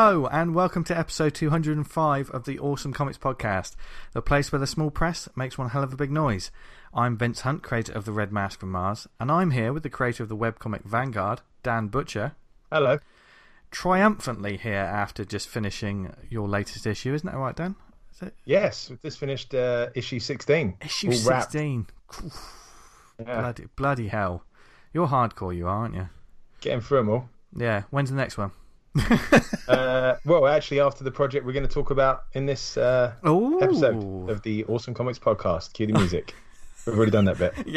Hello, and welcome to episode 205 of the Awesome Comics Podcast, the place where the small press makes one hell of a big noise. I'm Vince Hunt, creator of The Red Mask from Mars, and I'm here with the creator of the webcomic Vanguard, Dan Butcher. Hello. Triumphantly here after just finishing your latest issue, isn't that right, Dan? Is it? Yes, we've just finished issue 16. Issue 16. Yeah. Bloody hell. You're hardcore, you are, aren't you? Getting through them all. Yeah, when's the next one? Well, actually, after the project we're going to talk about in this episode of the Awesome Comics Podcast. Cue the music. We've already done that bit. Yeah.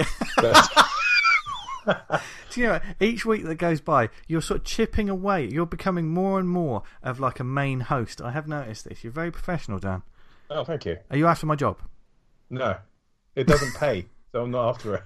Do you know, each week that goes by, you're sort of chipping away. You're becoming more and more of like a main host. I have noticed this. You're very professional, Dan. Oh, thank you. Are you after my job? No. It doesn't pay, so I'm not after it.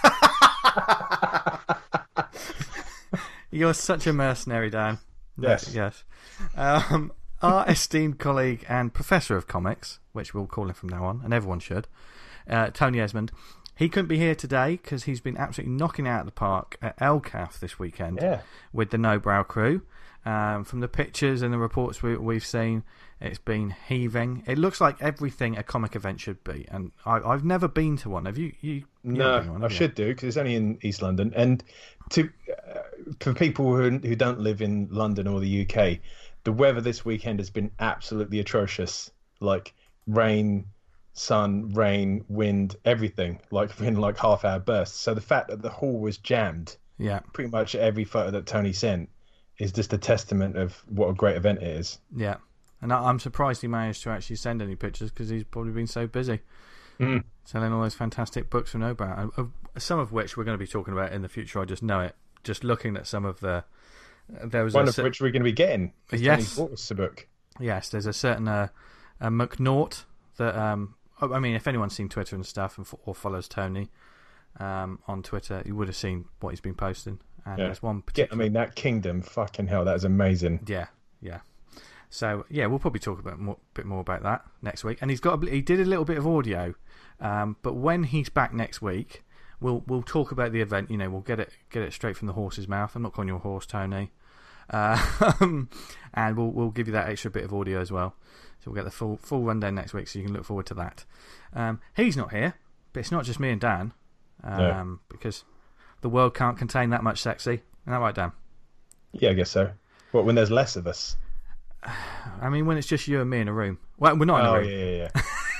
You're such a mercenary, Dan. Yes. Yes. Our esteemed colleague and professor of comics, which we'll call him from now on, and everyone should, Tony Esmond, he couldn't be here today because he's been absolutely knocking out of the park at LCAF this weekend with the No Brow crew. From the pictures and the reports we've seen, it's been heaving. It looks like everything a comic event should be, and I've never been to one. Have you? No, been to one, I should do because it's only in East London. And for people who don't live in London or the UK, the weather this weekend has been absolutely atrocious. Like rain, sun, rain, wind, everything. Like in like half-hour bursts. So the fact that the hall was jammed, pretty much every photo that Tony sent, is just a testament of what a great event it is. Yeah, and I'm surprised he managed to actually send any pictures because he's probably been so busy selling all those fantastic books from No Brow, some of which we're going to be talking about in the future. I just know it. Just looking at some of the... There was one of which we're going to be getting. Yes. Tony bought us a book. Yes, there's a certain McNaught that... I mean, if anyone's seen Twitter and stuff or follows Tony on Twitter, you would have seen what he's been posting. And there's one particular... I mean, that Kingdom, fucking hell, that is amazing. Yeah. So, we'll probably talk about bit more about that next week. And he did a little bit of audio, but when he's back next week, we'll talk about the event. You know, we'll get it straight from the horse's mouth. I'm not calling you a horse, Tony. And we'll give you that extra bit of audio as well. So we'll get the full rundown next week, so you can look forward to that. He's not here, but it's not just me and Dan, because the world can't contain that much sexy. Isn't that right, Dan? Yeah, I guess so. What, when there's less of us? I mean, when it's just you and me in a room. Well, we're not in a room.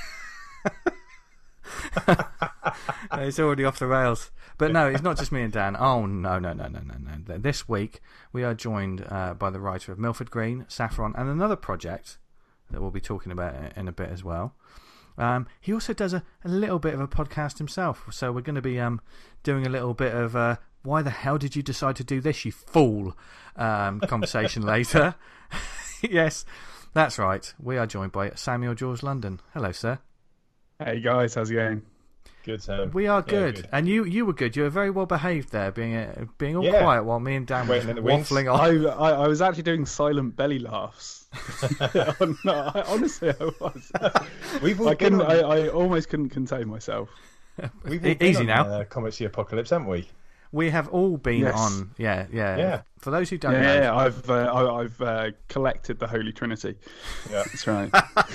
Yeah. It's already off the rails. But no, it's not just me and Dan. Oh, no. This week, we are joined by the writer of Milford Green, Saffron, and another project that we'll be talking about in a bit as well. He also does a little bit of a podcast himself. So we're going to be doing a little bit of why the hell did you decide to do this, you fool, conversation later. Yes, that's right. We are joined by Samuel George London. Hello, sir. Hey guys, how's it going? Good, Sam. We are good. Good. And you were good. You were very well behaved there, being all quiet while me and Dan were waffling on. I was actually doing silent belly laughs. Honestly, I was. I almost couldn't contain myself. We've all been easy on, now. Comics of the Apocalypse, haven't we? We have all been on. Yeah. For those who don't know, I've collected the Holy Trinity. Yeah, that's right.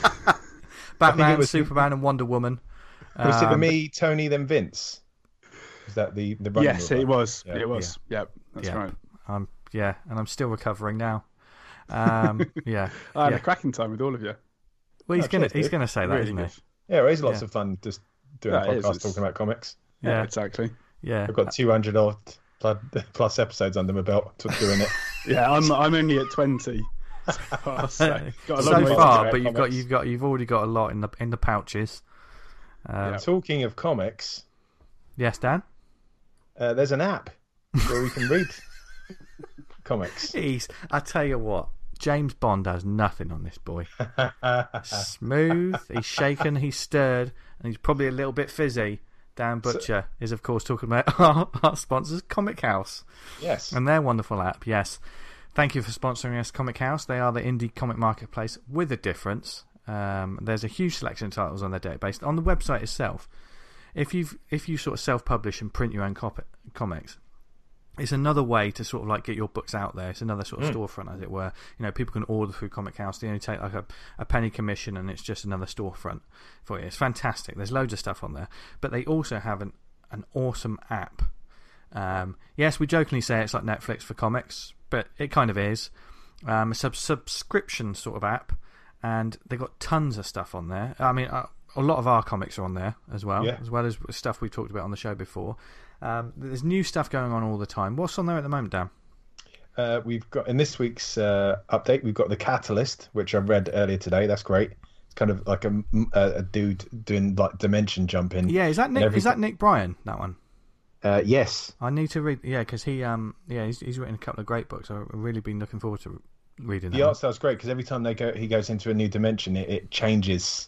Batman, Superman, and Wonder Woman. Was it the me, Tony, then Vince? Is that the running Yes, order? it was. Yeah. It was. Yep, that's right. And I'm still recovering now. I had a cracking time with all of you. Well, he's gonna say that, really isn't he? Yeah, it is lots of fun just doing a podcast talking about comics. Yeah, exactly. Yeah, I've got 200 plus episodes under my belt to doing it. Yeah, I'm only at 20. So far, but you've already got a lot in the pouches. Talking of comics, yes, Dan. There's an app where we can read comics. I tell you what, James Bond has nothing on this boy. Smooth, he's shaken, he's stirred, and he's probably a little bit fizzy. Dan Butcher is, of course, talking about our sponsors, Comic House. Yes. And their wonderful app, yes. Thank you for sponsoring us, Comic House. They are the indie comic marketplace with a difference. There's a huge selection of titles on their database. On the website itself, if you sort of self-publish and print your own comics, it's another way to sort of like get your books out there. It's another sort of storefront, as it were. You know, people can order through Comic House. They only take like a penny commission, and it's just another storefront for you. It's fantastic. There's loads of stuff on there, but they also have an awesome app. Yes, we jokingly say it's like Netflix for comics, but it kind of is. A subscription sort of app, and they've got tons of stuff on there. I mean, a lot of our comics are on there as well as stuff we've talked about on the show before. There's new stuff going on all the time. What's on there at the moment, Dan? We've got, in this week's update, we've got The Catalyst, which I read earlier today. That's great. It's kind of like a dude doing like dimension jumping. Yeah, is that Nick Bryan, that one? Yes. I need to read. Yeah, because he's written a couple of great books. I've really been looking forward to reading that. The art style's great because every time he goes into a new dimension, it changes.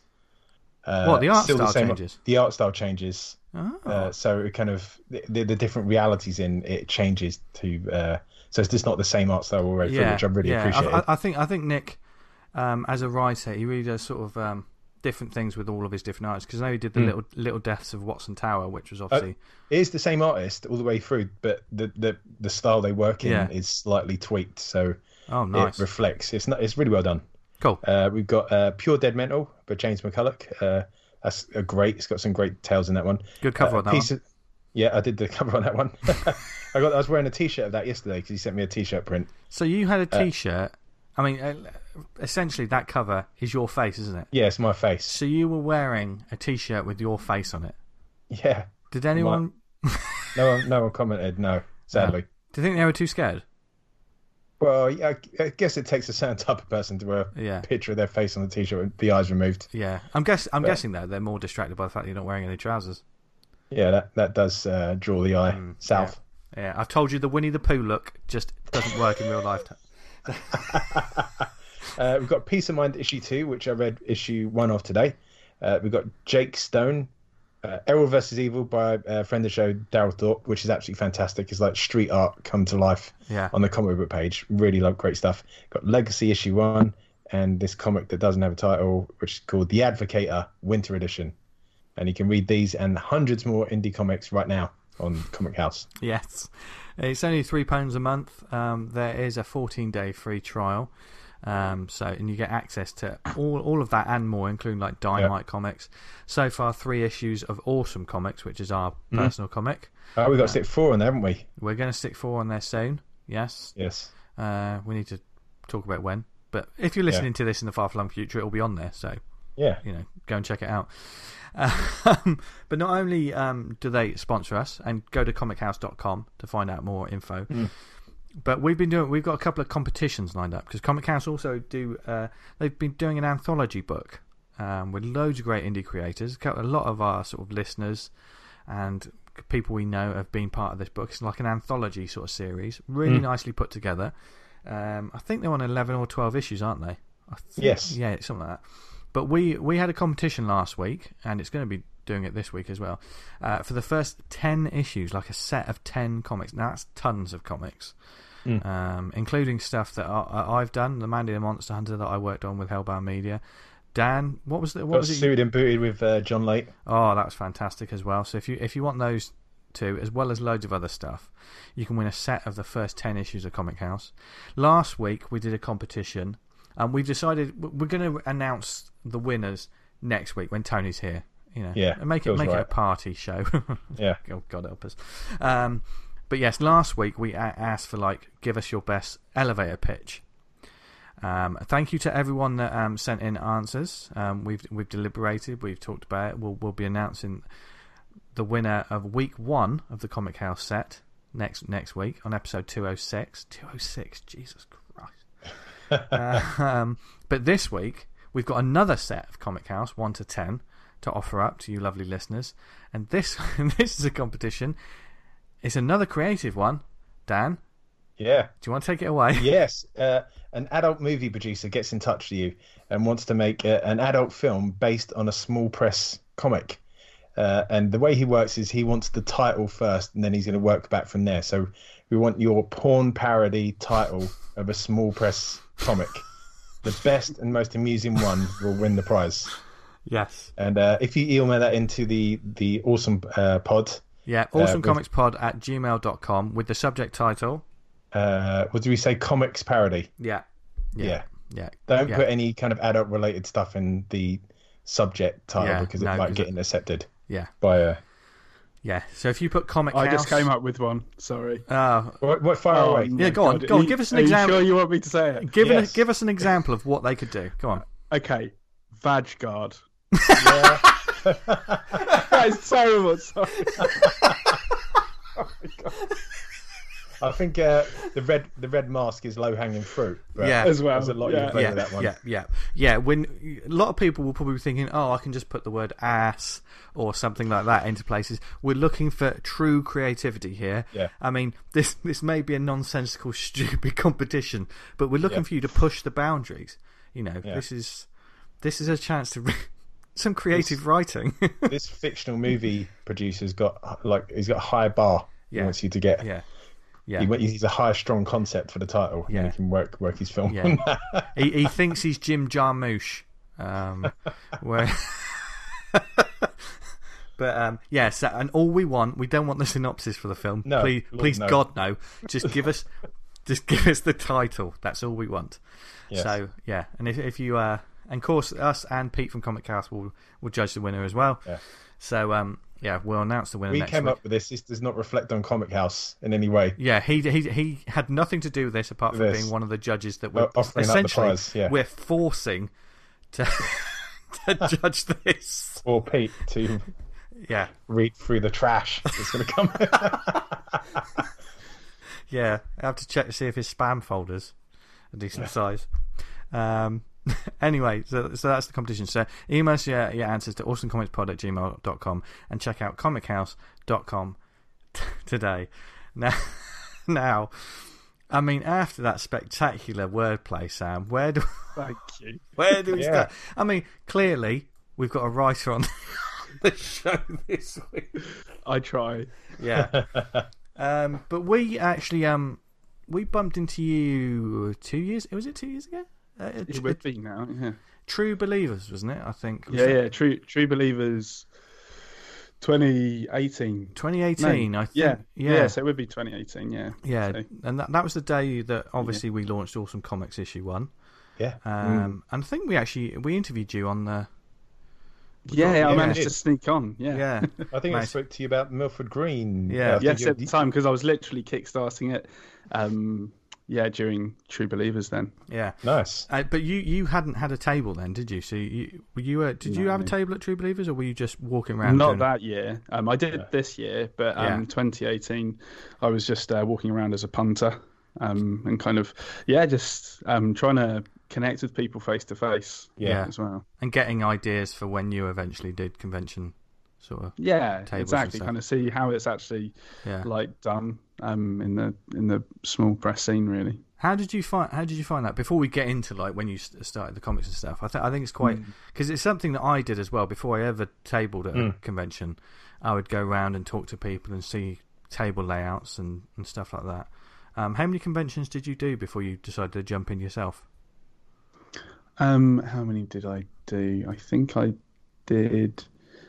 The art style changes? The art style changes. Oh. So it kind of the different realities in it changes to. So it's just not the same art style already, which I really appreciate. I think Nick, as a writer, he really does sort of different things with all of his different arts. Because I know he did the little deaths of Watson Tower, which was obviously it is the same artist all the way through, but the style they work in is slightly tweaked, so nice. It reflects. It's really well done. Cool. We've got Pure Dead Mental by James McCulloch. That's great. It's got some great tales in that one. Good cover on that one. Yeah, I did the cover on that one. I was wearing a T-shirt of that yesterday because he sent me a T-shirt print. So you had a T-shirt. I mean, essentially that cover is your face, isn't it? Yeah, it's my face. So you were wearing a T-shirt with your face on it. Yeah. Did anyone? No one commented. No, sadly. No. Do you think they were too scared? Well, I guess it takes a certain type of person to wear a picture of their face on the T-shirt with the eyes removed. Yeah, I'm guessing though they're more distracted by the fact that you're not wearing any trousers. Yeah, that does draw the eye south. Yeah, I've told you the Winnie the Pooh look just doesn't work in real life. We've got Peace of Mind issue 2, which I read issue 1 of today. We've got Jake Stone, Errol vs. Evil by a friend of the show, Daryl Thorpe, which is absolutely fantastic. It's like street art come to life on the comic book page. Really love great stuff. Got Legacy issue 1 and this comic that doesn't have a title, which is called The Advocator Winter Edition. And you can read these and hundreds more indie comics right now on Comic House. Yes. It's only £3 a month. There is a 14-day free trial. And you get access to all of that and more, including like Dynamite comics. So far, 3 issues of Awesome Comics, which is our personal comic. Oh, we've got to stick 4 on there, haven't we? We're going to stick 4 on there soon. Yes. We need to talk about when. But if you're listening to this in the far-flung future, it'll be on there. So go and check it out. But not only do they sponsor us, and go to comichouse.com to find out more info. But we've got a couple of competitions lined up because Comic House also they've been doing an anthology book with loads of great indie creators. A lot of our sort of listeners and people we know have been part of this book. It's like an anthology sort of series, really nicely put together. I think they're on 11 or 12 issues, aren't they? Yes. Yeah, something like that. But we had a competition last week, and it's going to be doing it this week as well, for the first 10 issues, like a set of 10 comics. Now, that's tons of comics, including stuff that I've done, the Mandy the Monster Hunter that I worked on with Hellbound Media. Dan, what was it? Suited and Booted with John Late. Oh, that was fantastic as well. So if you want those two, as well as loads of other stuff, you can win a set of the first 10 issues of Comic House. Last week, we did a competition, and we've decided we're going to announce the winners next week when Tony's here. And make it a party show. Oh, God help us. But yes, last week we asked for give us your best elevator pitch. Thank you to everyone that sent in answers. We've deliberated. We've talked about it. We'll be announcing the winner of week 1 of the Comic House set next week on episode 206. 206, Jesus Christ. But this week we've got another set of Comic House 1 to 10 to offer up to you lovely listeners, and this is a competition. It's another creative one. Dan, do you want to take it away? Yes. An adult movie producer gets in touch with you and wants to make an adult film based on a small press comic, and the way he works is he wants the title first and then he's going to work back from there. So we want your porn parody title of a small press comic. The best and most amusing one will win the prize. Yes. And if you email that into the awesome pod Yeah, awesomecomicspod@gmail.com with the subject title. What do we say? Comics parody. Yeah. Don't put any kind of adult related stuff in the subject title because it might get intercepted. Yeah. By Yeah, so if you put Comic I House... just came up with one, sorry. What fire away? Yeah, go on, give us an example. Are you sure you want me to say it? Give us an example of what they could do. Go on. Okay, Vag Guard. Yeah. That is terrible, sorry. Oh my God. I think the red mask is low hanging fruit. As well. There's a lot you play with that one. Yeah. When a lot of people will probably be thinking, "Oh, I can just put the word ass or something like that into places." We're looking for true creativity here. Yeah. I mean, this may be a nonsensical, stupid competition, but we're looking for you to push the boundaries. You know, this is a chance to some creative writing. This fictional movie producer's got he's got a high bar. He wants you to get. Yeah. He's a high, strong concept for the title. Yeah, and he can work his film. Yeah. he thinks he's Jim Jarmusch. But so, and all we don't want the synopsis for the film. No, please, no. God, no. Just give us the title. That's all we want. Yes. So and if you and of course us and Pete from Comic House will judge the winner as well. Yeah. So we'll announce the winner next week. We came up with this. This does not reflect on Comic House in any way. Yeah, he had nothing to do with this apart from being one of the judges that we're offering essentially up the prize, we're forcing to judge this. Or Pete to read through the trash that's going to come. I have to check to see if his spam folder's a decent size. Anyway, so that's the competition. So email us your answers to awesomecomicspod@gmail.com and check out comichouse.com today. Now, I mean, after that spectacular wordplay, Sam, Thank you. Where do we start? I mean, clearly we've got a writer on the show this week. I try. Yeah. But we actually we bumped into you 2 years. Was it 2 years ago? It would be now, yeah. True Believers, wasn't it? I think. True Believers 2018. 2018, no, I think. Yeah, so it would be 2018, yeah. Yeah, so. And that was the day that obviously we launched Awesome Comics issue 1. Yeah. And I think we interviewed you on the... I managed to sneak on, yeah. I think I spoke to you about Milford Green. Yes, at the time, because I was literally kickstarting it. During True Believers then. Yeah. Nice. But you hadn't had a table then, did you? So you have a table at True Believers, or were you just walking around? Not that year. I did this year, but 2018, I was just walking around as a punter, and kind of just trying to connect with people face to face. As well, and getting ideas for when you eventually did convention. Sort of exactly. Kind of see how it's actually done in the small press scene, really. How did you find that before we get into when you started the comics and stuff? I think it's quite because it's something that I did as well before I ever tabled at a convention. I would go around and talk to people and see table layouts and stuff like that. How many conventions did you do before you decided to jump in yourself? How many did I do? I think I did.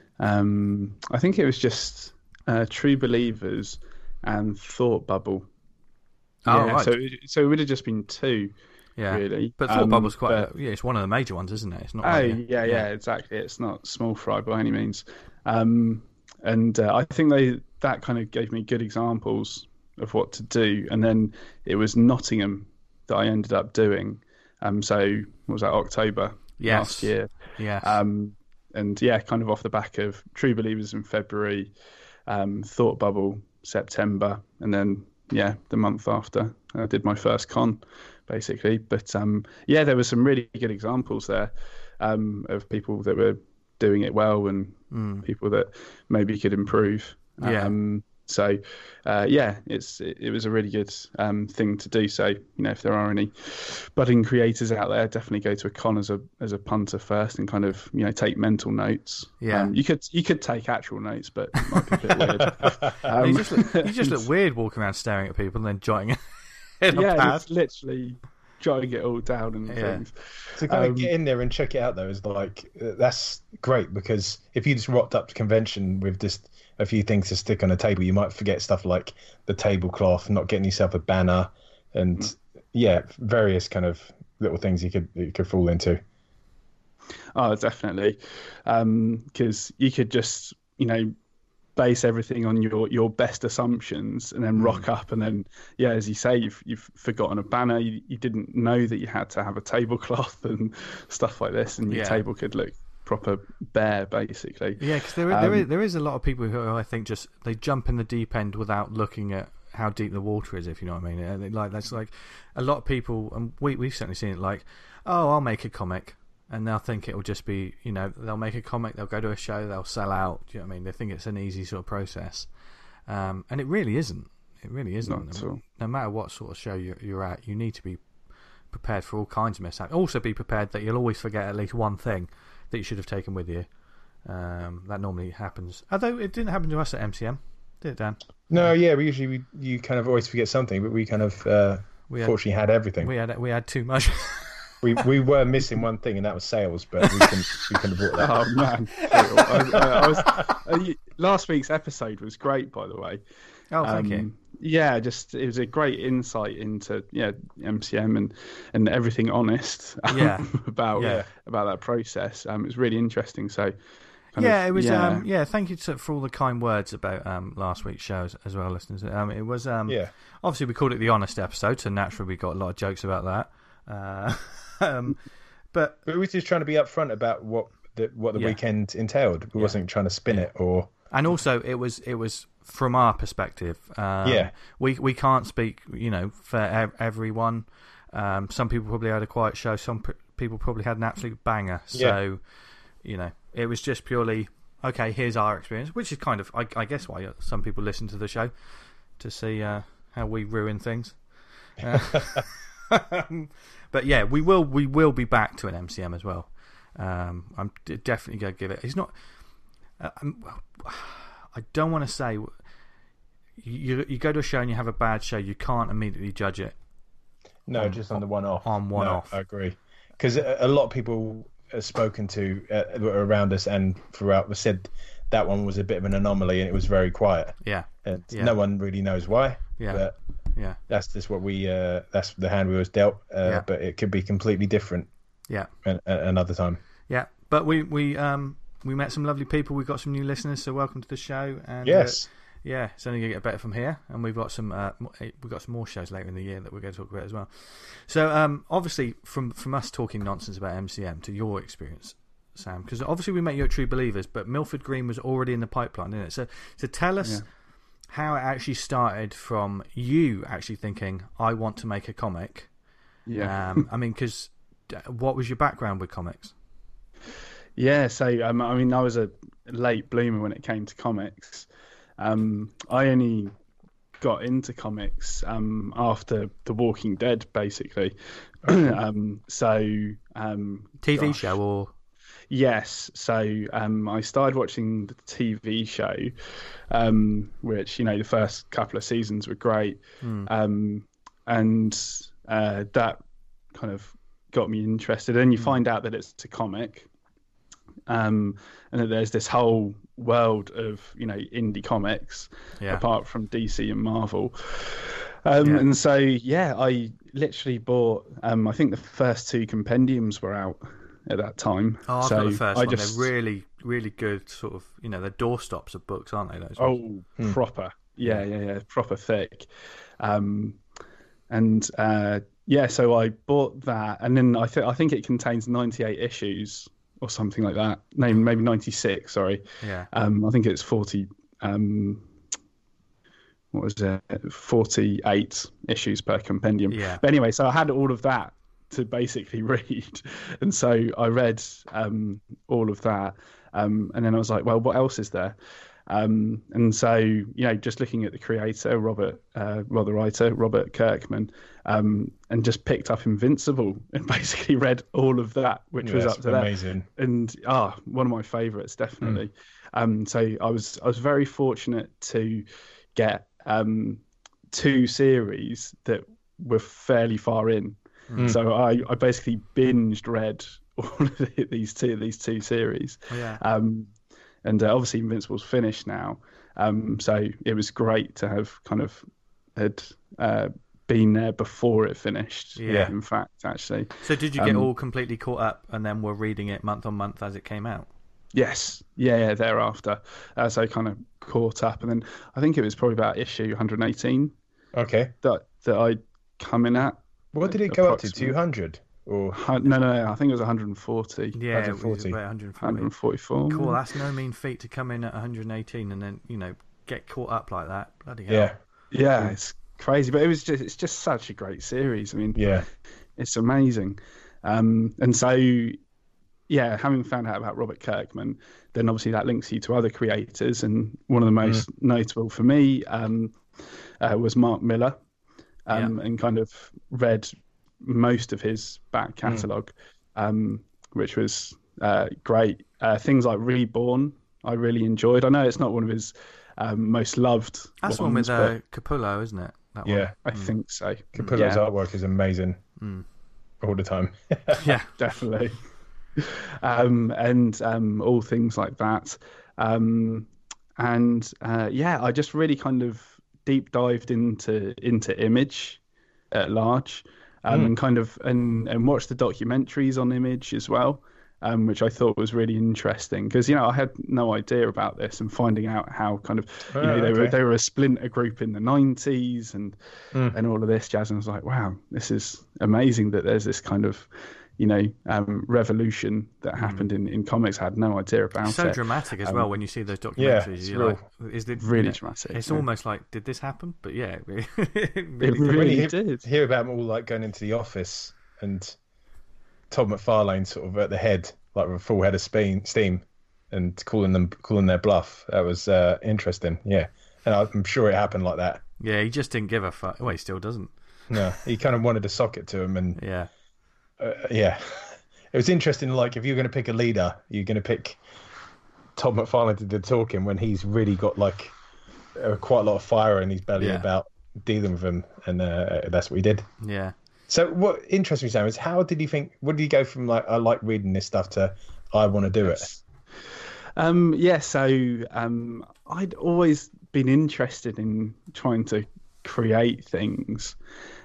I think it was just True Believers and Thought Bubble. Right. So it would have just been 2, really. But Thought Bubble's quite it's one of the major ones, isn't it? It's not. Exactly. It's not small fry by any means. And I think that kind of gave me good examples of what to do. And then it was Nottingham that I ended up doing. So what was that, October last year? Yeah. And kind of off the back of True Believers in February, Thought Bubble September, and then the month after I did my first con, basically. But there were some really good examples there of people that were doing it well and people that maybe could improve. So, it was a really good thing to do. So, if there are any budding creators out there, definitely go to a con as a punter first and kind of take mental notes. Yeah, you could take actual notes, but it might be a bit weird. You just look weird walking around staring at people and then jotting it. Just literally jotting it all down and things. To kind of get in there and check it out though is that's great, because if you just rocked up to convention with just a few things to stick on a table. You might forget stuff like the tablecloth, not getting yourself a banner, and various kind of little things you could fall into. Oh, definitely, because you could just base everything on your best assumptions and then rock up, and then as you say, you've forgotten a banner. You didn't know that you had to have a tablecloth and stuff like this, and your table could look proper bare, basically. Yeah, because there is a lot of people who I think just they jump in the deep end without looking at how deep the water is, if you know what I mean. Like that's like a lot of people, and we've certainly seen it. Like, oh, I'll make a comic. And they'll think it will just be, they'll make a comic, they'll go to a show, they'll sell out. Do you know what I mean? They think it's an easy sort of process. And it really isn't. It really isn't. Not at all. No matter what sort of show you're at, you need to be prepared for all kinds of mishaps. Also be prepared that you'll always forget at least one thing that you should have taken with you. That normally happens. Although it didn't happen to us at MCM, did it, Dan? No, you kind of always forget something, but we kind of fortunately had everything. We had too much. We were missing one thing, and that was sales, but we can have brought that. Oh man! I was, last week's episode was great, by the way. Oh, thank you. Yeah, it was a great insight into MCM and everything honest about that process. It was really interesting. So it was. Thank you for all the kind words about last week's show as well, listeners. It was obviously we called it the honest episode, so naturally we got a lot of jokes about that. But we were just trying to be upfront about what the weekend entailed. We wasn't trying to spin it or. And also, it was from our perspective. We can't speak, for everyone. Some people probably had a quiet show. Some people probably had an absolute banger. So, it was just purely okay. Here's our experience, which is kind of, I guess, why some people listen to the show to see how we ruin things. But yeah, we will be back to an MCM as well. I'm definitely going to give it. It's not. I don't want to say you go to a show and you have a bad show, you can't immediately judge it. No, just on the one-off. On one-off. I agree, because a lot of people have spoken to around us and throughout said that one was a bit of an anomaly and it was very quiet. And no one really knows why. But that's just what that's the hand we was dealt. But it could be completely different. Another time. But we met some lovely people. We've got some new listeners, so welcome to the show. And yes. It's only going to get better from here, and we've got some more shows later in the year that we're going to talk about as well. So obviously, from us talking nonsense about MCM to your experience, Sam, because obviously we met you at True Believers, but Milford Green was already in the pipeline, didn't it? So tell us how it actually started from you actually thinking, I want to make a comic. Because what was your background with comics? So I was a late bloomer when it came to comics. I only got into comics after The Walking Dead, basically. TV show or? Yes. So I started watching the TV show, which the first couple of seasons were great, and that kind of got me interested. And you find out that it's a comic. And that there's this whole world of indie comics apart from DC and Marvel, and so I literally bought I think the first two compendiums were out at that time. I've got the first one. They're really, really good sort of they're doorstops of books, aren't they, those ones? Proper proper thick, so I bought that, and then I think it contains 98 issues or something like that. No, maybe 96. Sorry. I think it's 40. What was it? 48 issues per compendium. But anyway, so I had all of that to basically read, and so I read all of that, and then I was like, well, what else is there? And so just looking at the creator, the writer, Robert Kirkman, and just picked up Invincible and basically read all of that, which was up to amazing. That. And one of my favourites, definitely. So I was very fortunate to get two series that were fairly far in. So I basically read all of these two series. And obviously Invincible's finished now. So it was great to have kind of had been there before it finished. Yeah. In fact, actually. So did you get all completely caught up and then were reading it month on month as it came out? Yes. Yeah, thereafter. So I kind of caught up. And then I think it was probably about issue 118 Okay. that I'd come in at. What did it go up to? 200? Or No, I think it was 140. Yeah, it was 140. about 140. 144. Cool, that's no mean feat to come in at 118 and then, get caught up like that. Bloody hell. yeah, Yeah, it's crazy, but it's just such a great series. I mean, yeah, it's amazing. And so, yeah, having found out about Robert Kirkman, then obviously that links you to other creators, and one of the most notable for me was Mark Miller, and kind of read most of his back catalogue, which was great. Things like Reborn, I really enjoyed. I know it's not one of his most loved. That's one with Capullo, isn't it? That yeah. one. I think so. Capullo's artwork is amazing all the time. Yeah, definitely. And all things like that. I just really kind of deep dived into Image at large, and kind of and watched the documentaries on Image as well, which I thought was really interesting because I had no idea about this, and finding out how kind of they were a splinter group in the 90s and all of this jazz, and I was like, wow, this is amazing that there's this kind of revolution that happened in comics. I had no idea about it's so it. dramatic as well when you see those documentaries. You're like, is it really dramatic? It's almost like, did this happen? But yeah, it really did. Hear about them all like going into the office and Todd McFarlane sort of at the head, like with a full head of steam, and calling their bluff. That was interesting. Yeah, and I'm sure it happened like that. Yeah, he just didn't give a fuck. Well, he still doesn't. No, he kind of wanted to sock it to him, and yeah. It was interesting. Like, if you're going to pick a leader, you're going to pick Todd McFarlane to do the talking when he's really got like quite a lot of fire in his belly about dealing with him, and that's what he did. Yeah. So what interests me, Sam, is how did you think? What did you go from like I like reading this stuff to I want to do it? So I'd always been interested in trying to create things.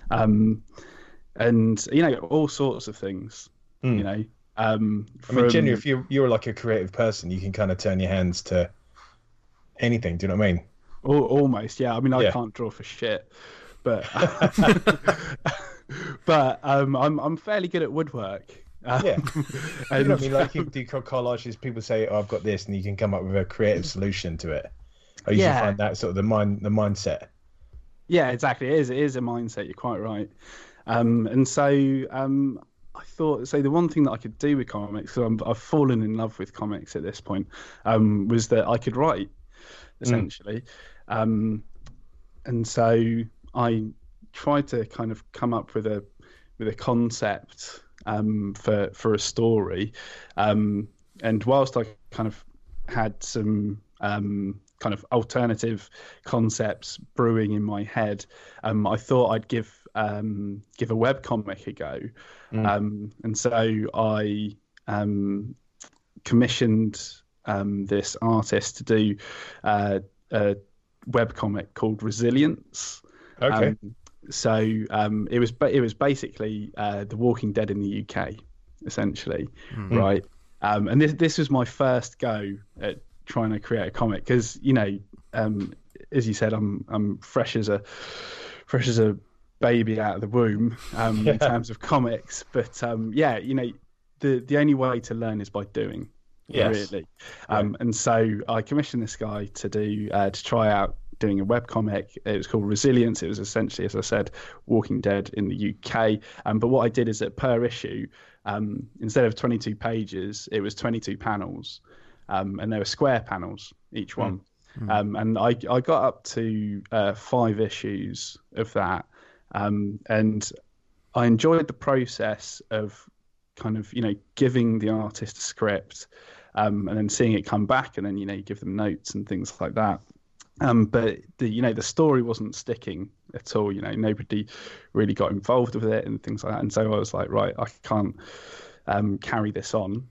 And all sorts of things. I mean, generally, if you're like a creative person, you can kind of turn your hands to anything. Do you know what I mean? Almost, yeah. I mean, I can't draw for shit, but I'm fairly good at woodwork. Yeah, and, you know what I mean? Like you do collages, people say, "Oh, I've got this," and you can come up with a creative solution to it. I usually find that sort of the mindset. Yeah, exactly. It is a mindset. You're quite right. And so I thought, the one thing that I could do with comics, so I've fallen in love with comics at this point, was that I could write, essentially. And so I tried to kind of come up with a concept for a story. And whilst I kind of had some kind of alternative concepts brewing in my head, I thought I'd give a webcomic a go. And so I commissioned this artist to do a webcomic called Resilience. Okay. It was basically The Walking Dead in the UK, essentially, right? And this was my first go at trying to create a comic because as you said, I'm fresh as a baby out of the womb in terms of comics, but the only way to learn is by doing. Really. And so I commissioned this guy to do to try out doing a webcomic. It was called Resilience. It was essentially, as I said, Walking Dead in the UK. But what I did is that per issue, instead of 22 pages, it was 22 panels. And there were square panels, each one. And I got up to 5 issues of that. And I enjoyed the process of kind of, giving the artist a script and then seeing it come back, and then, you give them notes and things like that. But the story wasn't sticking at all. Nobody really got involved with it and things like that. And so I was like, right, I can't carry this on.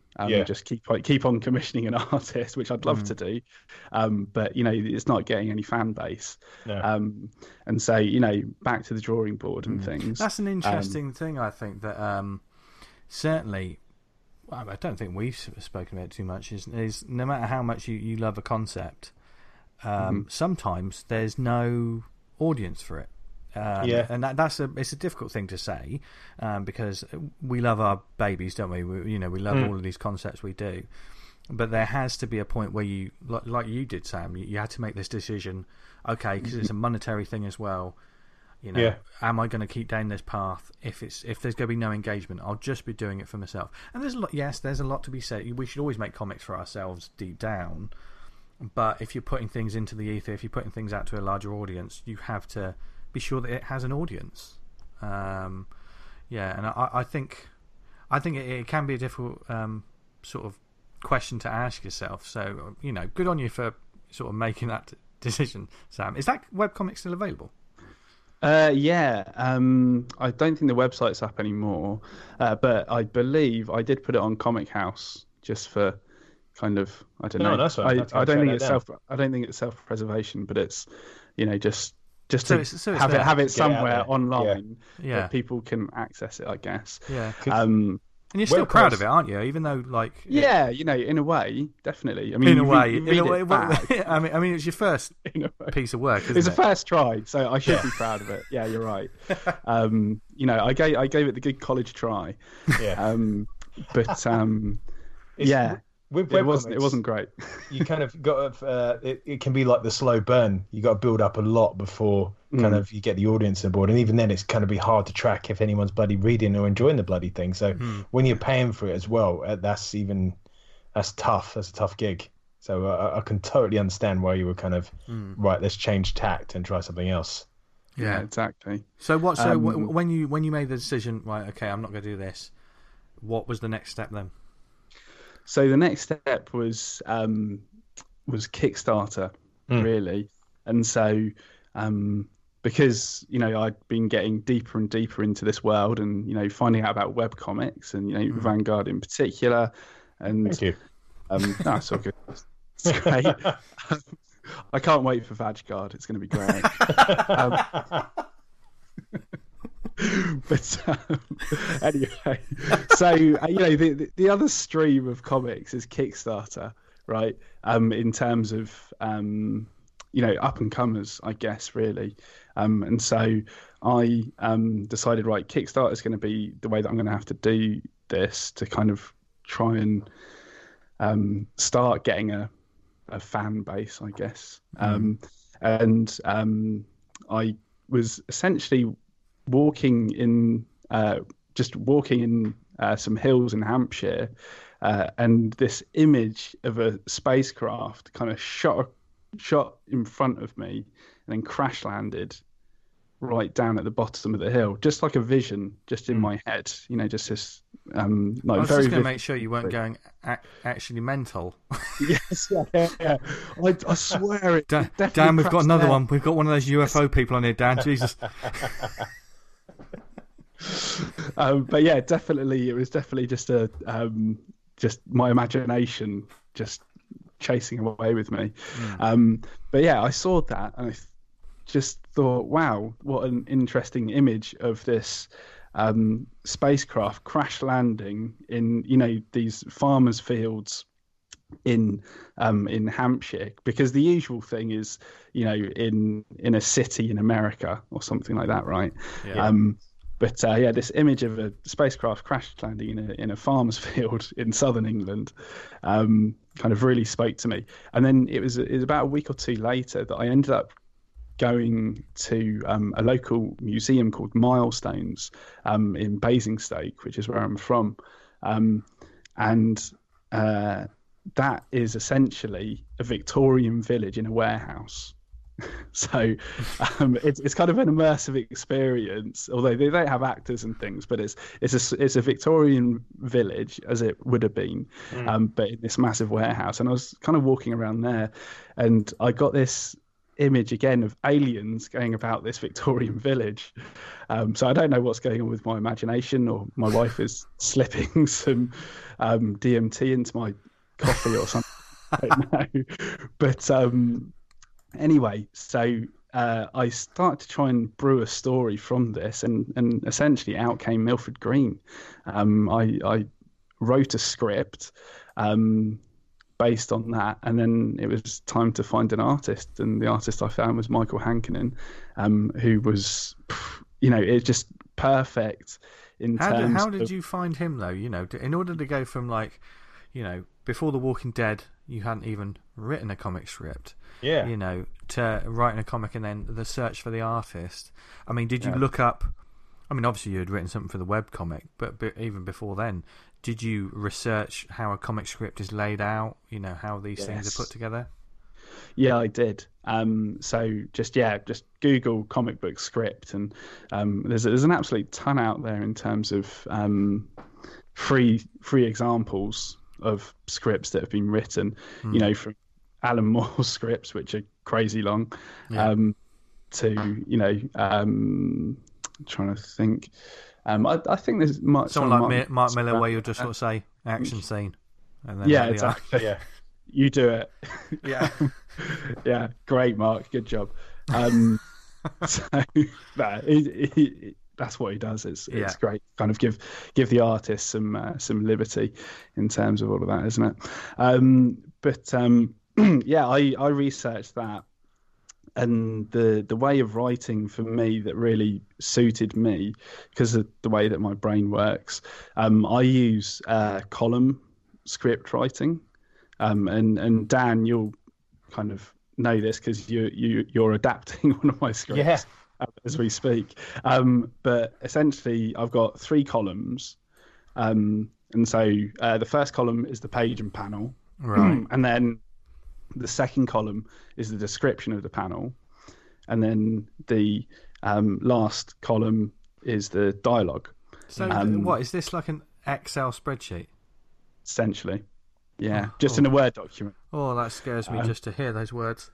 Just keep on commissioning an artist, which I'd love to do, but it's not getting any fan base. No. And so back to the drawing board and things. That's an interesting thing. I think that certainly, I don't think we've spoken about it too much. Is no matter how much you love a concept, sometimes there's no audience for it. And it's a difficult thing to say, because we love our babies, don't we? We love all of these concepts we do, but there has to be a point where you, like you did, Sam, you had to make this decision. Okay, because it's a monetary thing as well. Am I going to keep down this path? If there's going to be no engagement, I'll just be doing it for myself. And there's a lot to be said. We should always make comics for ourselves deep down, but if you're putting things into the ether, if you're putting things out to a larger audience, you have to be sure that it has an audience. And I think it can be a difficult sort of question to ask yourself. So good on you for sort of making that decision, Sam. Is that webcomic still available? I don't think the website's up anymore, but I believe I did put it on Comic House just for kind of, I don't know. That's right. I don't think it's self-preservation, but it's just to have it somewhere online that people can access it, I guess. Yeah. And you're still proud of it, aren't you? Even though, in a way, definitely. I mean, in a way, I mean, it's your first piece of work. It's a first try, so I should be proud of it. Yeah, you're right. I gave it the good college try. Yeah. With it wasn't great. You kind of got it can be like the slow burn. You got to build up a lot before kind of you get the audience on board, and even then it's kind of be hard to track if anyone's bloody reading or enjoying the bloody thing. So when you're paying for it as well, that's tough. That's a tough gig. So I can totally understand why you were kind of right. Let's change tact and try something else. Yeah, exactly. So when you made the decision, right? Okay, I'm not going to do this. What was the next step then? So the next step was Kickstarter, really, and so because I'd been getting deeper and deeper into this world, and finding out about webcomics and Vanguard in particular, and thank you. That's all good. It's great. I can't wait for Vanguard. It's going to be great. But anyway, so the other stream of comics is Kickstarter, right? In terms of up and comers, I guess, really. And so I decided, right, Kickstarter is going to be the way that I'm going to have to do this to kind of try and start getting a fan base, I guess. And I was essentially walking in some hills in Hampshire, and this image of a spacecraft kind of shot in front of me and then crash landed right down at the bottom of the hill, just like a vision, just in my head. Just this. I was just going to make sure you weren't going actually mental. Yes, yeah. I swear it. Dan, we've got another one. We've got one of those UFO people on here, Dan. Jesus. But yeah, definitely, it was definitely just just my imagination just chasing away with me. But yeah, I saw that and I just thought, wow, what an interesting image of this spacecraft crash landing in these farmers' fields in Hampshire, because the usual thing is in a city in America or something like that, right? But this image of a spacecraft crash landing in a farmer's field in southern England kind of really spoke to me. And then it was about a week or two later that I ended up going to a local museum called Milestones in Basingstoke, which is where I'm from. And that is essentially a Victorian village in a warehouse. So it's kind of an immersive experience, although they don't have actors and things, but it's a Victorian village as it would have been, but in this massive warehouse. And I was kind of walking around there and I got this image again of aliens going about this Victorian village. So I don't know what's going on with my imagination, or my wife is slipping some DMT into my coffee or something. I don't know. But anyway, so I started to try and brew a story from this, and essentially out came Milford Green. I wrote a script based on that, and then it was time to find an artist, and the artist I found was Michael Hankinen, who was, it's just perfect in terms. How did you find him though? In order to go from before The Walking Dead, you hadn't even written a comic script. Yeah. To writing a comic and then the search for the artist. I mean, did you look up? I mean, obviously you had written something for the webcomic, but even before then, did you research how a comic script is laid out? How these things are put together? Yeah, I did. So just Google comic book script, and there's an absolute ton out there in terms of free examples of scripts that have been written. From Alan Moore's scripts, which are crazy long, to trying to think. I think there's someone like Mark Miller, where you'll just sort of say action scene, and then exactly. Yeah, you do it. Yeah, yeah, great, Mark, good job. So that's what he does. It's great. Kind of give the artist some liberty in terms of all of that, isn't it? I researched that. And the way of writing for me that really suited me, because of the way that my brain works, I use column script writing, and Dan, you'll kind of know this because you're adapting one of my scripts as we speak. But essentially, I've got 3 columns, and so the first column is the page and panel, right, and then the second column is the description of the panel, and then the last column is the dialogue. So what is this, like an Excel spreadsheet? Essentially, yeah, just in a Word document. Oh, that scares me just to hear those words.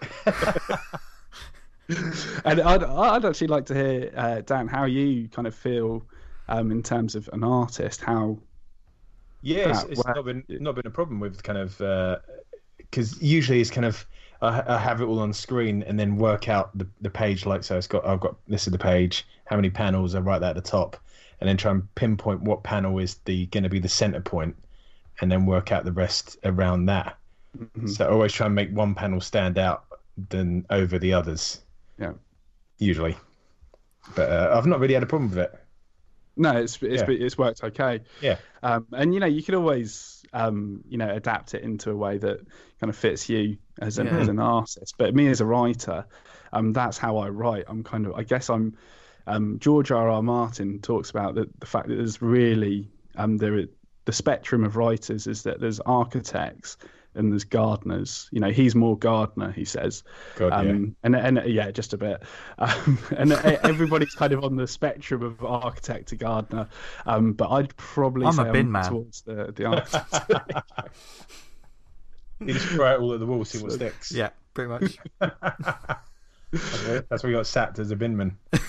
And I'd actually like to hear, Dan, how you kind of feel in terms of an artist. How? Yeah, it's not been a problem with kind of. Because usually it's kind of I have it all on screen and then work out the page, like, so I've got this is the page, how many panels, I write that at the top, and then try and pinpoint what panel is going to be the center point, and then work out the rest around that. Mm-hmm. So I always try and make one panel stand out than over the others. Yeah, usually, but I've not really had a problem with it. No, it's worked okay. Yeah, and you can always adapt it into a way that kind of fits you as an artist. But me as a writer, that's how I write. George R.R. Martin talks about the fact that there's really the spectrum of writers is that there's architects and there's gardeners. He's more gardener, he says. And just a bit. And everybody's kind of on the spectrum of architect to gardener. But I'd probably say I'm a bin man towards the architect. You just throw it all at the wall, see what sticks. Yeah, pretty much. That's why you got sacked as a binman.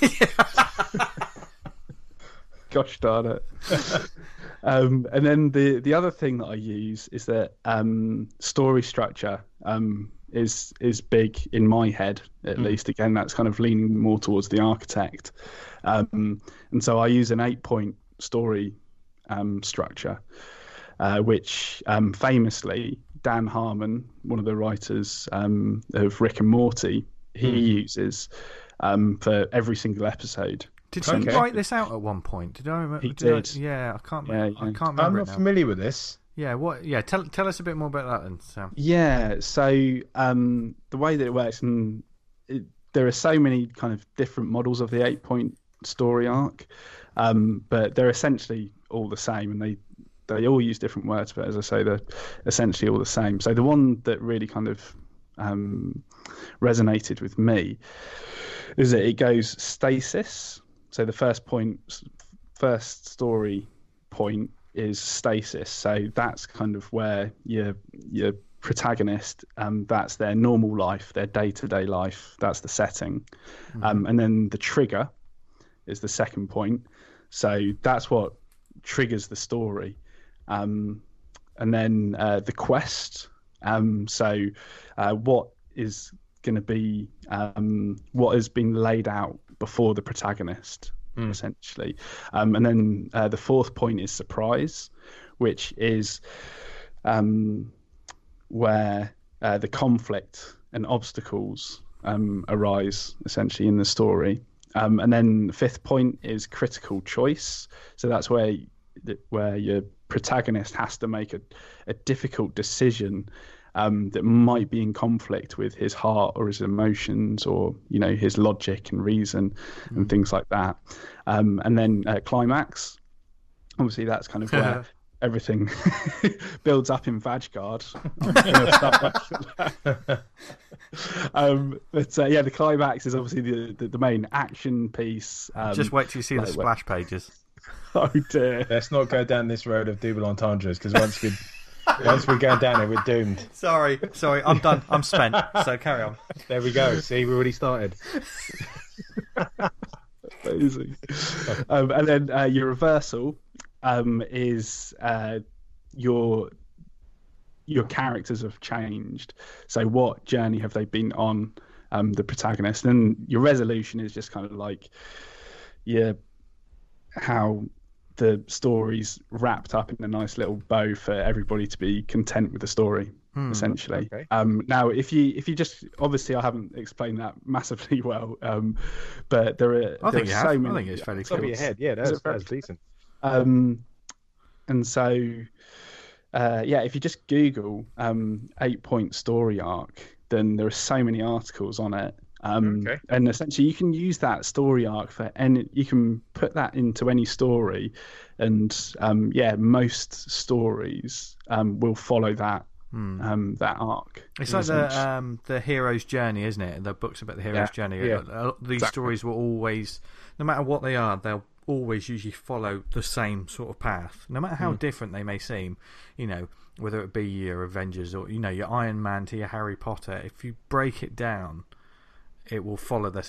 Gosh darn it. And then the other thing that I use is that story structure is big in my head, at least. Again, that's kind of leaning more towards the architect. And so I use an 8-point story structure, which famously Dan Harmon, one of the writers of Rick and Morty, he uses for every single episode. Did he write this out at one point? Did I remember? He did. I can't remember. I'm not familiar with this. Yeah, what? Yeah, tell us a bit more about that then, Sam. Yeah, so the way that it works, there are so many kind of different models of the 8-point story arc, but they're essentially all the same, and they all use different words, but as I say, they're essentially all the same. So the one that really kind of resonated with me is that it goes stasis. So the first story point is stasis. So that's kind of where your protagonist, that's their normal life, their day-to-day life. That's the setting. And then the trigger is the second point. So that's what triggers the story. And then the quest. So what is going to be what has been laid out before the protagonist, essentially. And then the fourth point is surprise, which is where the conflict and obstacles arise, essentially, in the story. And then the fifth point is critical choice. So that's where your protagonist has to make a difficult decision that might be in conflict with his heart or his emotions, or his logic and reason and things like that. And then climax, obviously that's kind of where everything builds up in Vajgard. But the climax is obviously the main action piece. Just wait till you see the splash pages. Oh dear! Let's not go down this road of double entendres, because once we go down it, we're doomed. Sorry, I'm done. I'm spent. So carry on. There we go. See, we already started. Amazing. And then your reversal is your characters have changed. So what journey have they been on, the protagonist? And your resolution is just kind of like how the story's wrapped up in a nice little bow for everybody to be content with the story, essentially. Okay. Now, if you just, obviously I haven't explained that massively well, but there are I think so many. I think it's fairly Top of clear. your head, yeah, that's decent. And so, if you just Google 8-point story arc, then there are so many articles on it. Okay. And essentially, you can use that story arc for any. You can put that into any story, and most stories will follow that that arc. It's like the hero's journey, isn't it? The books about the hero's journey. Yeah. These stories will always, no matter what they are, they'll always usually follow the same sort of path, no matter how different they may seem. Whether it be your Avengers or your Iron Man to your Harry Potter, if you break it down, it will follow the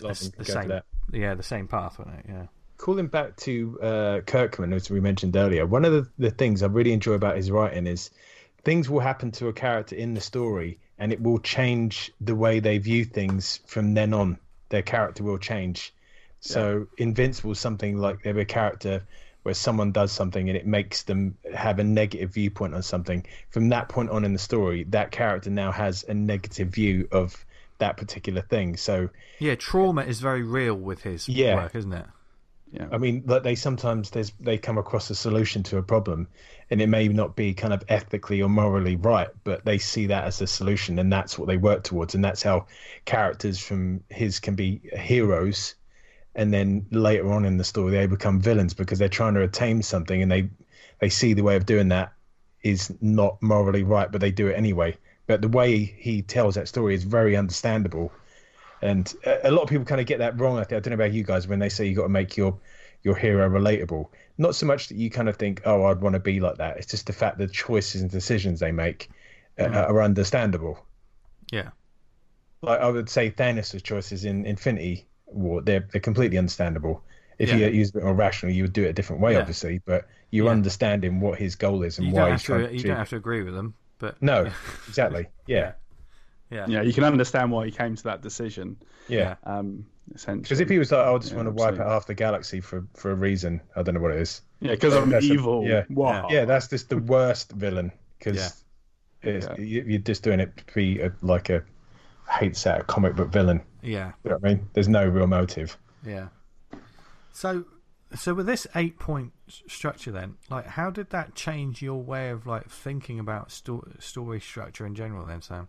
same path, won't it? Yeah. Calling back to Kirkman, as we mentioned earlier, one of the things I really enjoy about his writing is things will happen to a character in the story, and it will change the way they view things from then on. Their character will change. So Invincible is something like they're a character where someone does something and it makes them have a negative viewpoint on something. From that point on in the story, that character now has a negative view of that particular thing. So trauma is very real with his work, isn't it? Yeah. I mean, like they come across a solution to a problem, and it may not be kind of ethically or morally right, but they see that as a solution, and that's what they work towards. And that's how characters from his can be heroes, and then later on in the story they become villains because they're trying to attain something, and they see the way of doing that is not morally right, but they do it anyway. But the way he tells that story is very understandable. And a lot of people kind of get that wrong. I don't know about you guys, when they say you got to make your hero relatable. Not so much that you kind of think, oh, I'd want to be like that. It's just the fact that choices and decisions they make are understandable. Yeah. Like I would say Thanos' choices in Infinity War, they're completely understandable. If you use it more rationally, you would do it a different way, obviously. But you're understanding what his goal is and why he's trying to achieve. You don't have to agree with them. But no, exactly. Yeah. You can understand why he came to that decision. Yeah. Essentially. Because if he was like, I just want to wipe out half the galaxy for a reason, I don't know what it is. Yeah, because I'm evil. Wow. Yeah, that's just the worst villain. Because you're just doing it to be I hate to say it, a comic book villain. Yeah. You know what I mean? There's no real motive. Yeah. So with this 8-point structure, then, like, how did that change your way of thinking about story structure in general? Then, Sam.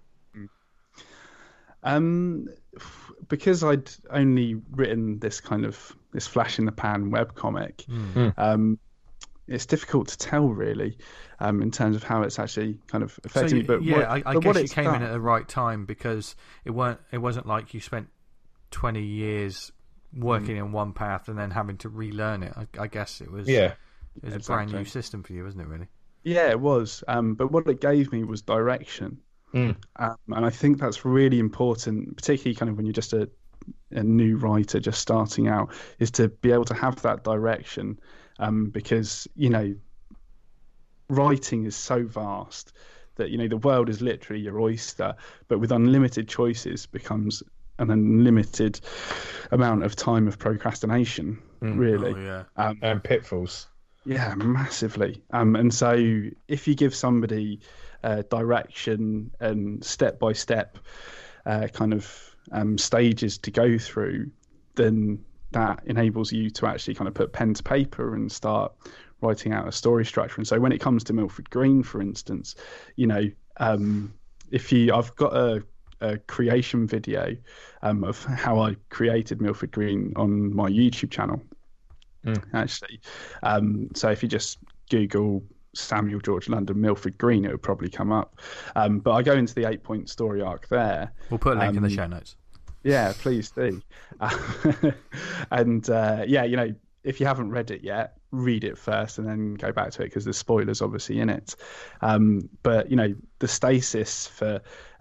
Because I'd only written this flash in the pan webcomic, it's difficult to tell really, in terms of how it's actually kind of affecting me. But I guess you came in at the right time, because it wasn't like you spent 20 years working in one path and then having to relearn it. I guess it was a brand new system for you, wasn't it? Really? Yeah, it was. But what it gave me was direction. Mm. And I think that's really important, particularly kind of when you're just a new writer just starting out, is to be able to have that direction, because writing is so vast that the world is literally your oyster, but with unlimited choices becomes an unlimited amount of time of procrastination, really. Oh, yeah. And pitfalls. Yeah, massively. And so if you give somebody direction and step-by-step kind of stages to go through, then that enables you to actually kind of put pen to paper and start writing out a story structure. And so when it comes to Milford Green, for instance, I've got a creation video of how I created Milford Green on my YouTube channel, actually. So if you just Google Samuel George London Milford Green, it would probably come up. But I go into the 8-point story arc there. We'll put a link in the show notes. Yeah, please do. And if you haven't read it yet, read it first and then go back to it because there's spoilers obviously in it. But the stasis for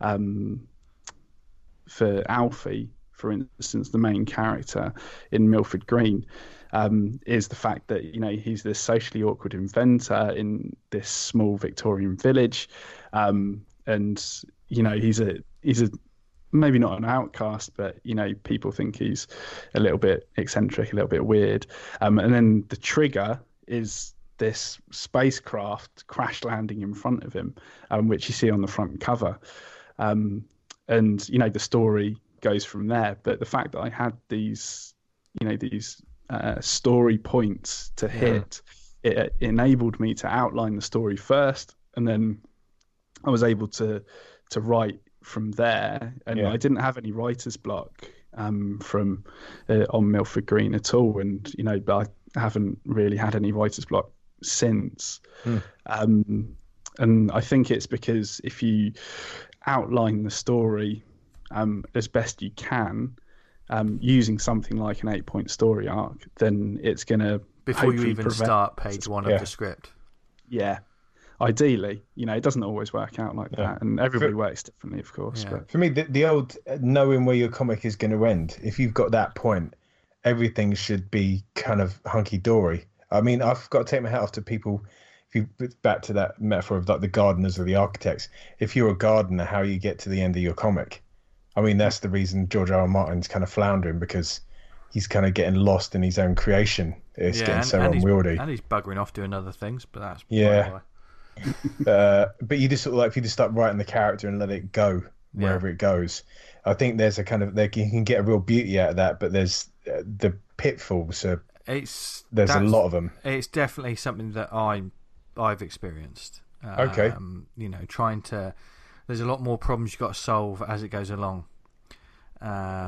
Alfie, for instance, the main character in Milford Green, is the fact that he's this socially awkward inventor in this small Victorian village, and he's a maybe not an outcast, but people think he's a little bit eccentric, a little bit weird, and then the trigger is this spacecraft crash landing in front of him, which you see on the front cover, and the story goes from there. But the fact that I had these story points to hit, it enabled me to outline the story first, and then I was able to write from there. And I didn't have any writer's block from on Milford Green at all, and but I haven't really had any writer's block since. And I think it's because if you outline the story as best you can, using something like an 8-point story arc, then it's going to before you even start page 1 of the script. Yeah, ideally, it doesn't always work out like that, and everybody works differently, of course. Yeah. But For me, the old knowing where your comic is going to end, if you've got that point, everything should be kind of hunky-dory. I mean, I've got to take my hat off to people. If you back to that metaphor of like the gardeners or the architects, if you're a gardener, how you get to the end of your comic. I mean, that's the reason George R. R. Martin's kind of floundering, because he's kind of getting lost in his own creation. It's getting so unwieldy. And he's buggering off doing other things, but that's why. But you just sort of like, if you just start writing the character and let it go wherever it goes, I think there's a kind of you can get a real beauty out of that. But there's the pitfalls. There's a lot of them. It's definitely something that I've experienced. Okay. Trying to. There's a lot more problems you've got to solve as it goes along. I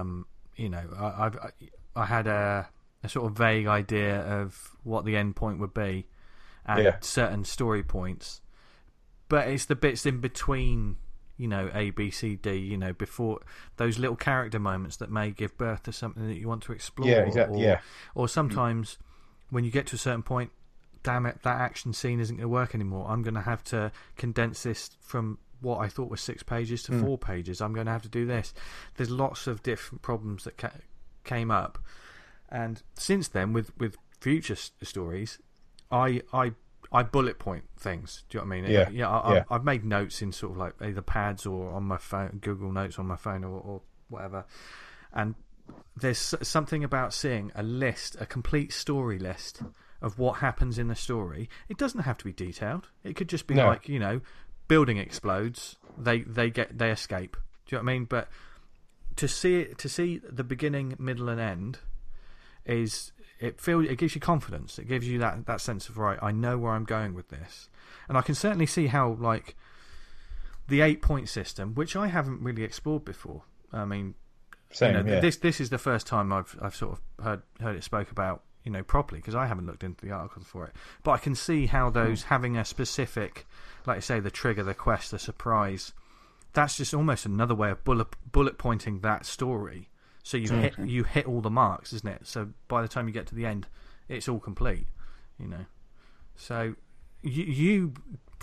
had a sort of vague idea of what the end point would be at certain story points, but it's the bits in between, A, B, C, D, before those little character moments that may give birth to something that you want to explore. Yeah, exactly. Or sometimes when you get to a certain point, damn it, that action scene isn't going to work anymore. I'm going to have to condense this from what I thought was 6 pages to 4 pages. I'm going to have to do this. There's lots of different problems that came up, and since then, with future stories, I bullet point things. Do you know what I mean? I've made notes in sort of like either pads or on my phone, Google Notes on my phone or whatever. And there's something about seeing a complete story list of what happens in the story. It doesn't have to be detailed. It could just be like, building explodes, they escape. Do you know what I mean? But to see the beginning, middle, and end it gives you confidence. It gives you that sense of, right, I know where I'm going with this, and I can certainly see how like the 8-point system, which I haven't really explored before. I mean, this is the first time I've sort of heard it spoke about, properly, because I haven't looked into the article for it. But I can see how those having a specific, like I say, the trigger, the quest, the surprise, that's just almost another way of bullet pointing that story. So you hit all the marks, isn't it? So by the time you get to the end, it's all complete. So you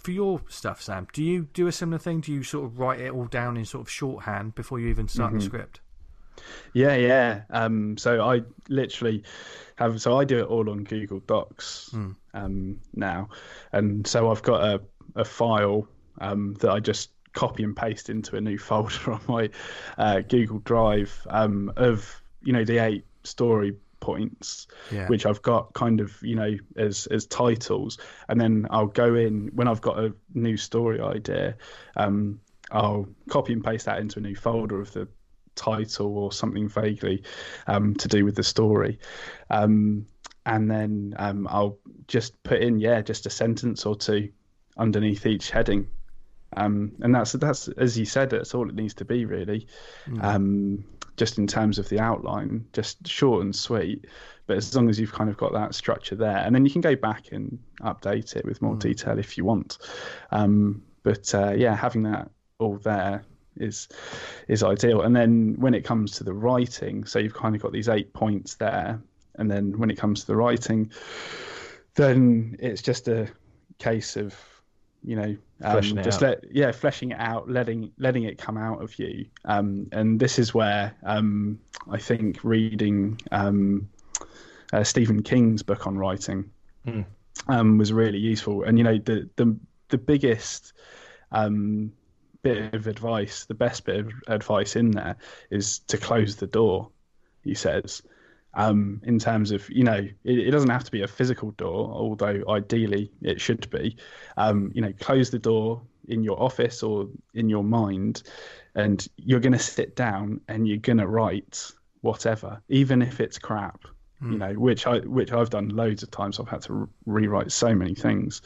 for your stuff, Sam, do you do a similar thing? Do you sort of write it all down in sort of shorthand before you even start the script? Yeah. So I literally have. So I do it all on Google Docs now, and so I've got a file that I just copy and paste into a new folder on my Google Drive of the 8 story points, which I've got kind of as titles, and then I'll go in when I've got a new story idea. I'll copy and paste that into a new folder of the title or something vaguely to do with the story, and then I'll just put in just a sentence or two underneath each heading, and that's as you said, that's all it needs to be really. Just in terms of the outline, just short and sweet, but as long as you've kind of got that structure there, and then you can go back and update it with more detail if you want. But having that all there is ideal. And then when it comes to the writing, so you've kind of got these 8 points there, and then when it comes to the writing, then it's just a case of fleshing it out, letting it come out of you. And this is where I think reading Stephen King's book on writing was really useful. And the biggest bit of advice, the best bit of advice in there is to close the door, he says. In terms of, it doesn't have to be a physical door, although ideally it should be. Close the door in your office or in your mind, and you're going to sit down and you're going to write whatever, even if it's crap. Which I've done loads of times. I've had to rewrite so many things,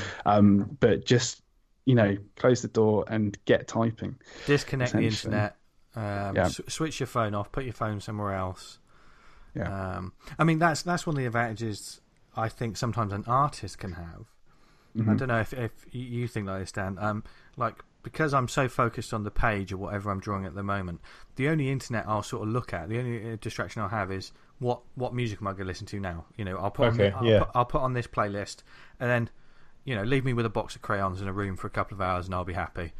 but just close the door and get typing. Disconnect the internet. Switch your phone off. Put your phone somewhere else. Yeah. I mean that's one of the advantages I think sometimes an artist can have. I don't know if you think like this, Dan. Because I'm so focused on the page or whatever I'm drawing at the moment, the only internet I'll sort of look at, the only distraction I'll have is what music am I going to listen to now? I'll put I'll put on this playlist, and then leave me with a box of crayons in a room for a couple of hours and I'll be happy.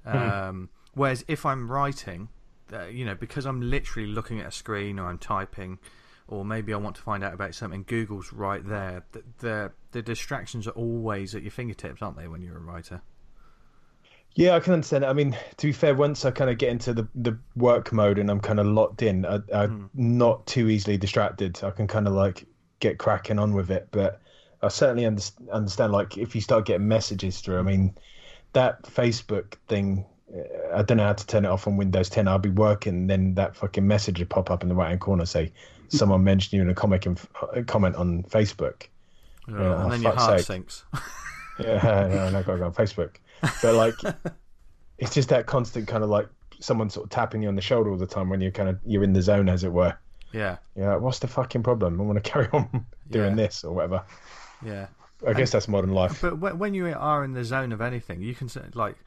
Whereas if I'm writing, because I'm literally looking at a screen or I'm typing, or maybe I want to find out about something, Google's right there. The distractions are always at your fingertips, aren't they, when you're a writer? Yeah, I can understand it. I mean, to be fair, once I kind of get into the work mode and I'm kind of locked in, I'm not too easily distracted. I can kind of get cracking on with it. But I certainly understand, if you start getting messages through, I mean, that Facebook thing, I don't know how to turn it off on Windows 10. I'll be working, and then that fucking message would pop up in the right-hand corner, say, someone mentioned you in a comment on Facebook. And then your heart sinks. Yeah, no, I've got to go on Facebook. But it's just that constant kind of someone sort of tapping you on the shoulder all the time when you're in the zone, as it were. Yeah. Yeah. What's the fucking problem? I want to carry on doing this or whatever. Yeah. I guess that's modern life. But when you are in the zone of anything, you can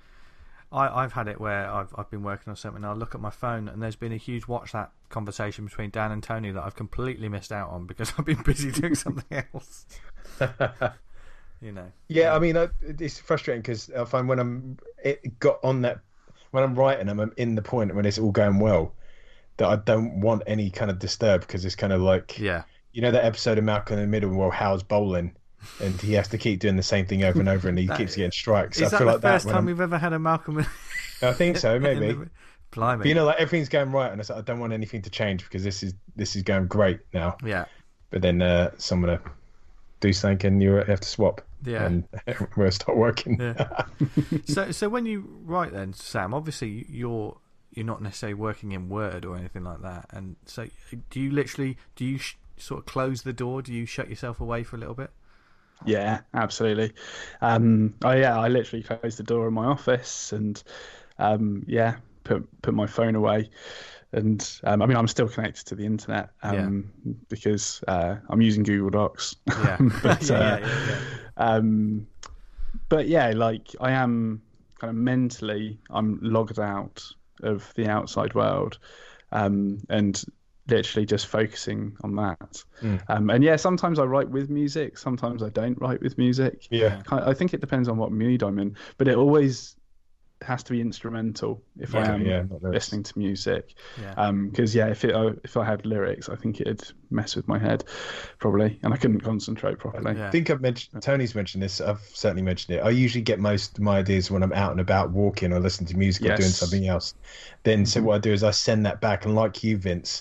I've had it where I've been working on something and I'll look at my phone and there's been a huge WhatsApp conversation between Dan and Tony that I've completely missed out on because I've been busy doing something else. Yeah, I mean, it's frustrating because I find when I'm writing, I'm in the point when it's all going well, that I don't want any kind of disturb, because it's kind of that episode of Malcolm in the Middle where Hal's bowling and he has to keep doing the same thing over and over and he keeps getting strikes. Is that the first time we've ever had a Malcolm? I think so, maybe. Blimey. But everything's going right, and I don't want anything to change because this is going great now. Yeah. But then someone will do something and you have to swap. Yeah. And we'll start working. Yeah. So when you write then, Sam, obviously you're not necessarily working in Word or anything like that, and so do you sort of close the door? Do you shut yourself away for a little bit? Yeah, absolutely. I literally close the door in my office and put my phone away. And I mean, I'm still connected to the internet because I'm using Google Docs. Yeah. But I am kind of mentally, I'm logged out of the outside world, and literally just focusing on that. Mm. And yeah, sometimes I write with music, sometimes I don't write with music. Yeah. I think it depends on what mood I'm in, but it always has to be instrumental if I am not lyrics. listening to music. Yeah. Because if I had lyrics, I think it'd mess with my head probably, and I couldn't concentrate properly. Yeah. I think Tony's mentioned this. I've certainly mentioned it. I usually get most of my ideas when I'm out and about walking or listening to music or doing something else. Then so what I do is I send that back, and like you, Vince,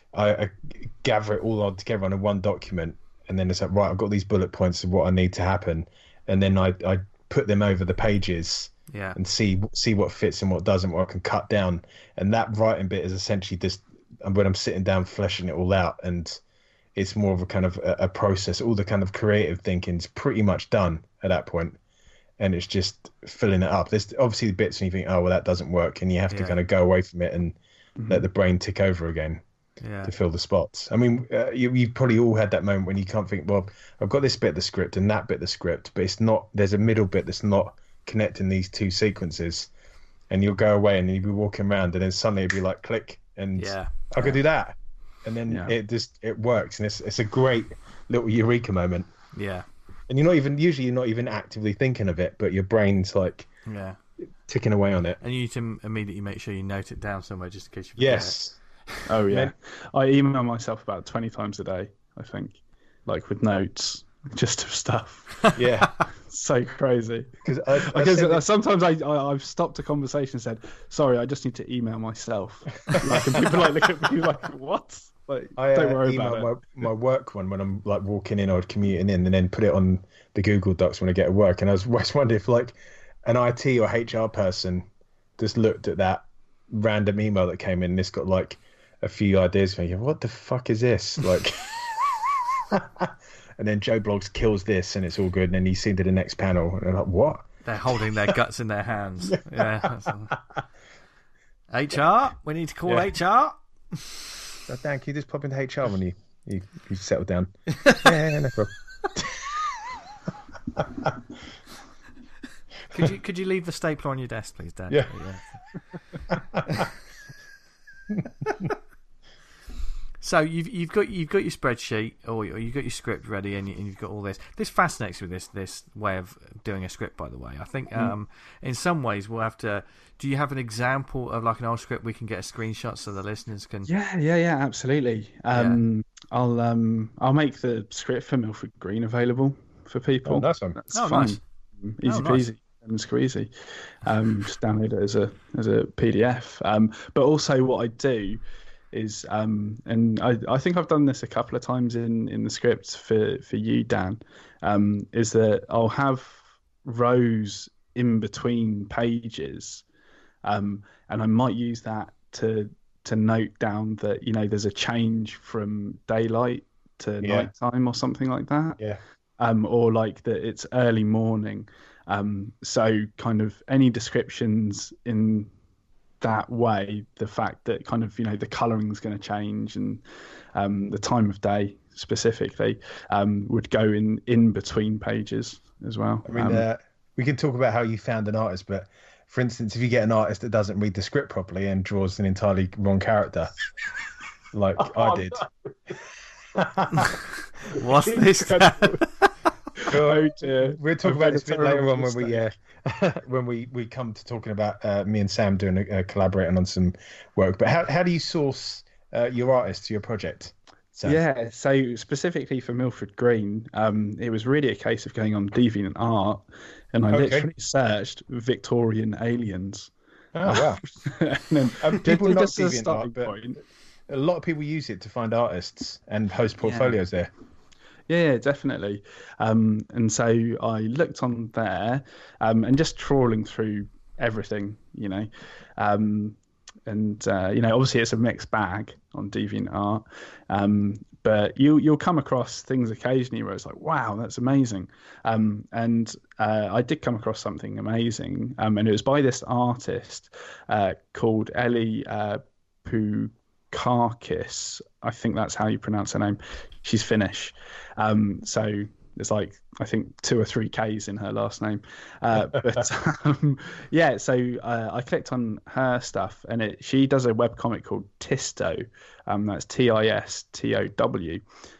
I gather it all together on a one document, and then it's like, right, I've got these bullet points of what I need to happen, and then I put them over the pages. Yeah. And see what fits and what doesn't, what I can cut down. And that writing bit is essentially just when I'm sitting down fleshing it all out, and it's more of a kind of a process. All the kind of creative thinking's pretty much done at that point, and it's just filling it up. There's obviously the bits and you think, oh well, that doesn't work, and you have to kind of go away from it and let the brain tick over again to fill the spots. I mean, you've probably all had that moment when you can't think, well, I've got this bit of the script and that bit of the script, but it's not. There's a middle bit that's not connecting these two sequences, and you'll go away and you'll be walking around, and then suddenly it'll be like click, and I could do that, and then it works, and it's a great little eureka moment. Yeah. And you're not even actively thinking of it, but your brain's like ticking away on it. And you need to immediately make sure you note it down somewhere just in case you forget. Yes. Oh yeah. I email myself about 20 times a day, I think, like with notes just of stuff. Yeah. So crazy. Because sometimes I've stopped a conversation and said, sorry, I just need to email myself. Like, and people like look at me like, what? Like, don't worry about it. My work one when I'm like walking in or commuting in, and then put it on the Google Docs when I get to work. And I was wondering if like an IT or HR person just looked at that random email that came in, and it's got like a few ideas for me. What the fuck is this? Like, and then Joe Bloggs kills this, and it's all good. And then you see to the next panel, and I'm like, what? They're holding their guts in their hands. Yeah. HR, we need to call HR. So, Dan, can you just pop into HR when you settle down? Yeah, no problem. Could you leave the stapler on your desk, please, Dan? Yeah. So you've got your spreadsheet, or you've got your script ready, and you've got all this. This fascinates me. This way of doing a script, by the way. I think in some ways we'll have to. Do you have an example of like an old script we can get a screenshot so the listeners can? Yeah, absolutely. I'll make the script for Milford Green available for people. Oh, that's fine. That's fine. Nice. Easy peasy and squeezy. Just download it as a PDF. But also what I do is, and I think I've done this a couple of times in the scripts for you, Dan, is that I'll have rows in between pages, and I might use that to note down that there's a change from daylight to nighttime or something like that. Yeah. Or like that it's early morning. So kind of any descriptions in that way, the fact that kind of the colouring is going to change, and the time of day specifically would go in between pages as well. I mean, we can talk about how you found an artist, but for instance, if you get an artist that doesn't read the script properly and draws an entirely wrong character, like I did. What's this? Oh dear. We'll talk about this a bit later on when we come to talking about me and Sam doing collaborating on some work. But how do you source your artists to your project, Sam? Yeah, so specifically for Milford Green, it was really a case of going on DeviantArt, and I literally searched Victorian aliens. Oh wow! And then people not just as a DeviantArt, starting but point. a lot of people use it to find artists and host portfolios there. Yeah, definitely. And so I looked on there, and just trawling through everything, and obviously it's a mixed bag on DeviantArt, but you'll come across things occasionally where it's like, wow, that's amazing. And I did come across something amazing, and it was by this artist called Ellie Pukakis. I think that's how you pronounce her name. She's Finnish. So There's like, I think 2 or 3 Ks in her last name. But yeah, so I clicked on her stuff, and she does a webcomic called Tistow. That's Tistow.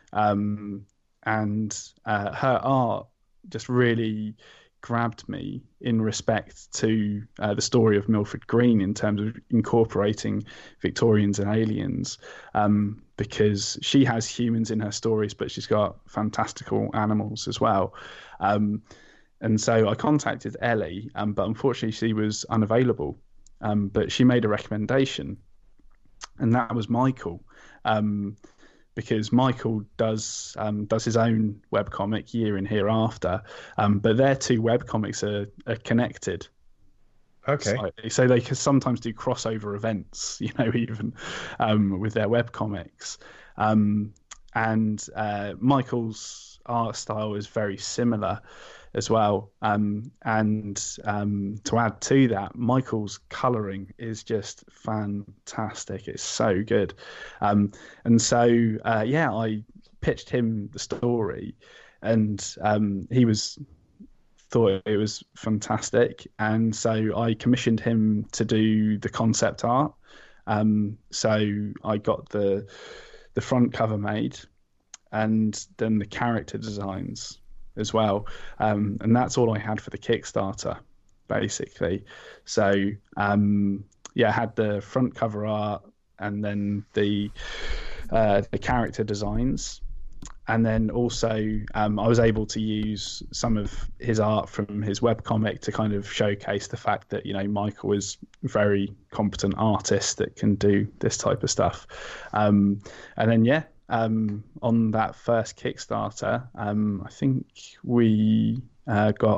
And her art just really grabbed me in respect to the story of Milford Green in terms of incorporating Victorians and aliens, because she has humans in her stories, but she's got fantastical animals as well. And so I contacted Ellie, but unfortunately she was unavailable. But she made a recommendation, and that was Michael. Because Michael does his own webcomic Year in Hereafter, but their 2 webcomics are connected. Okay. So they can sometimes do crossover events, even with their webcomics. And Michael's art style is very similar as well. And to add to that, Michael's colouring is just fantastic. It's so good. And so, I pitched him the story, and he thought it was fantastic. And so I commissioned him to do the concept art. So I got the front cover made, and then the character designs as well, and that's all I had for the Kickstarter, basically. So I had the front cover art, and then the character designs, and then also I was able to use some of his art from his webcomic to kind of showcase the fact that Michael is a very competent artist that can do this type of stuff, and then on that first Kickstarter, I think we got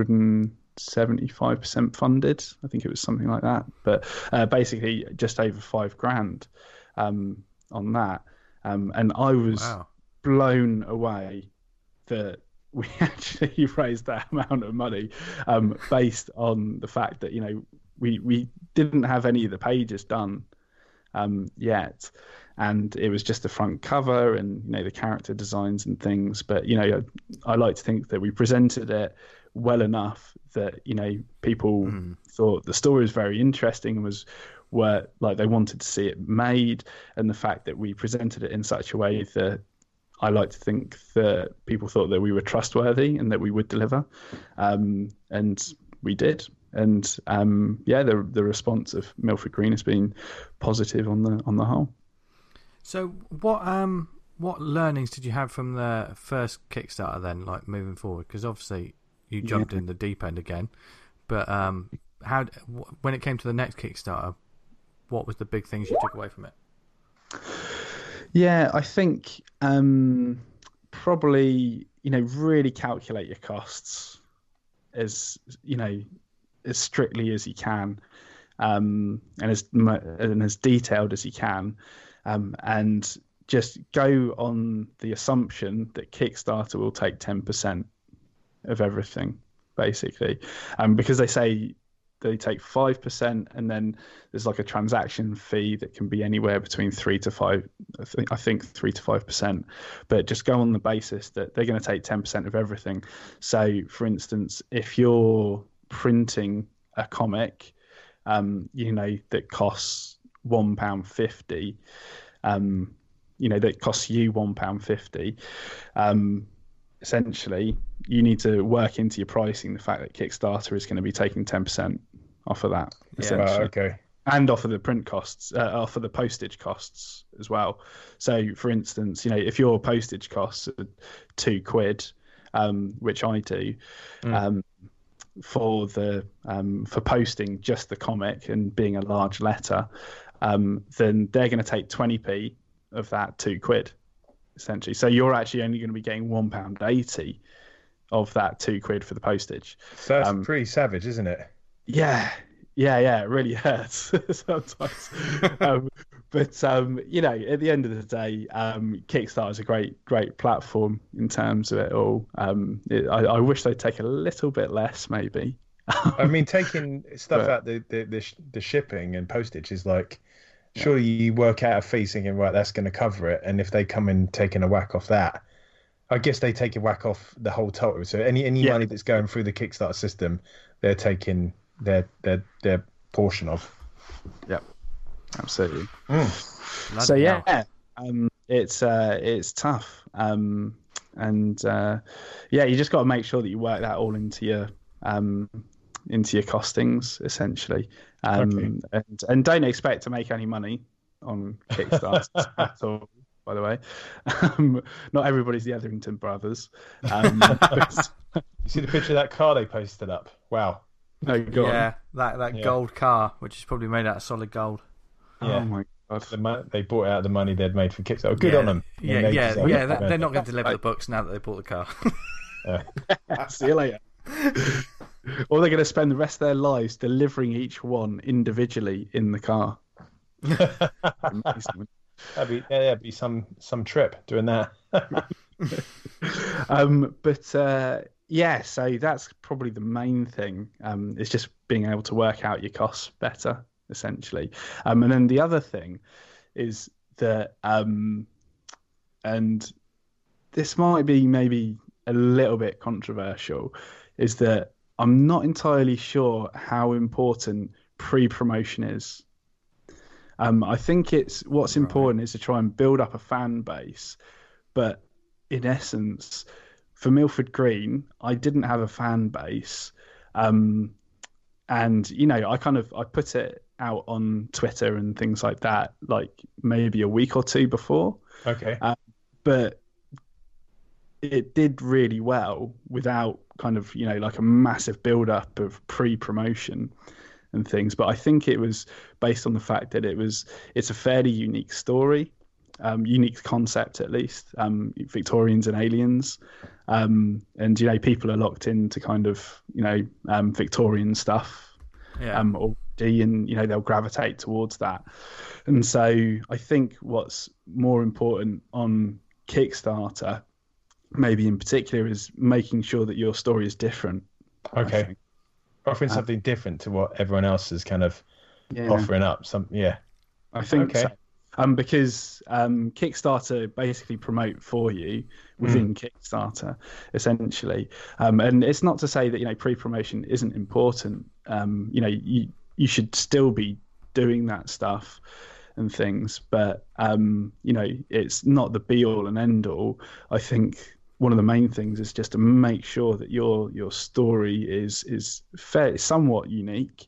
175% funded. I think it was something like that, but basically just over $5,000 on that. And I was blown away that we actually raised that amount of money, based on the fact that we didn't have any of the pages done yet. And it was just the front cover and the character designs and things. But I like to think that we presented it well enough that people thought the story was very interesting and were like they wanted to see it made. And the fact that we presented it in such a way that I like to think that people thought that we were trustworthy and that we would deliver, and we did. And the response of Milford Green has been positive on the whole. So what learnings did you have from the first Kickstarter then, like moving forward? Because obviously you jumped in the deep end again, but when it came to the next Kickstarter, what was the big things you took away from it? Yeah, I think probably really calculate your costs as strictly as you can, and as detailed as you can. And just go on the assumption that Kickstarter will take 10% of everything, basically, because they say they take 5%, and then there's like a transaction fee that can be anywhere between 3 to 5. I think 3 to 5%. But just go on the basis that they're going to take 10% of everything. So, for instance, if you're printing a comic, that costs £1.50. That costs you £1.50. Essentially, you need to work into your pricing the fact that Kickstarter is going to be taking 10% off of that. Essentially. Okay. And off of the print costs, off of the postage costs as well. So, for instance, if your postage costs are £2, which I do, for posting just the comic and being a large letter, then they're going to take 20p of that £2, essentially. So you're actually only going to be getting £1.80 of that £2 for the postage. So that's pretty savage, isn't it? Yeah, it really hurts sometimes. But at the end of the day, Kickstarter is a great platform in terms of it all. I wish they'd take a little bit less, maybe. I mean, taking stuff out the shipping and postage is like, surely you work out a fee thinking, right, that's going to cover it, and if they come in taking a whack off that, I guess they take a whack off the whole total. So any money that's going through the Kickstarter system, they're taking their portion of. Yep, absolutely. Mm. So yeah, it's tough, and you just got to make sure that you work that all into your costings essentially, and don't expect to make any money on Kickstarter at all. By the way, not everybody's the Etherington brothers. You see the picture of that car they posted up? Wow. No, go on. That gold car, which is probably made out of solid gold. Yeah. Oh my god! They bought out the money they'd made for Kickstarter. Good on them. They're not going to deliver the books now that they bought the car. See you later. Or they're going to spend the rest of their lives delivering each one individually in the car. That'd be some trip doing that. So that's probably the main thing. Is just being able to work out your costs better, essentially. And then the other thing is that, and this might be maybe a little bit controversial, is that I'm not entirely sure how important pre-promotion is. I think what's important is to try and build up a fan base, but in essence, for Milford Green, I didn't have a fan base, and I put it out on Twitter and things like that, like maybe a week or two before. Okay, but it did really well without like a massive build up of pre-promotion and things. But I think it was based on the fact that it's a fairly unique story, unique concept at least, Victorians and aliens, and people are locked into Victorian stuff, already, and they'll gravitate towards that. And so I think what's more important on Kickstarter, maybe in particular, is making sure that your story is different. Okay. Offering something different to what everyone else is kind of offering up. I think so. Because Kickstarter basically promote for you within Kickstarter, essentially. And it's not to say that pre-promotion isn't important. You should still be doing that stuff and things, but it's not the be all and end all. I think one of the main things is just to make sure that your story is somewhat unique,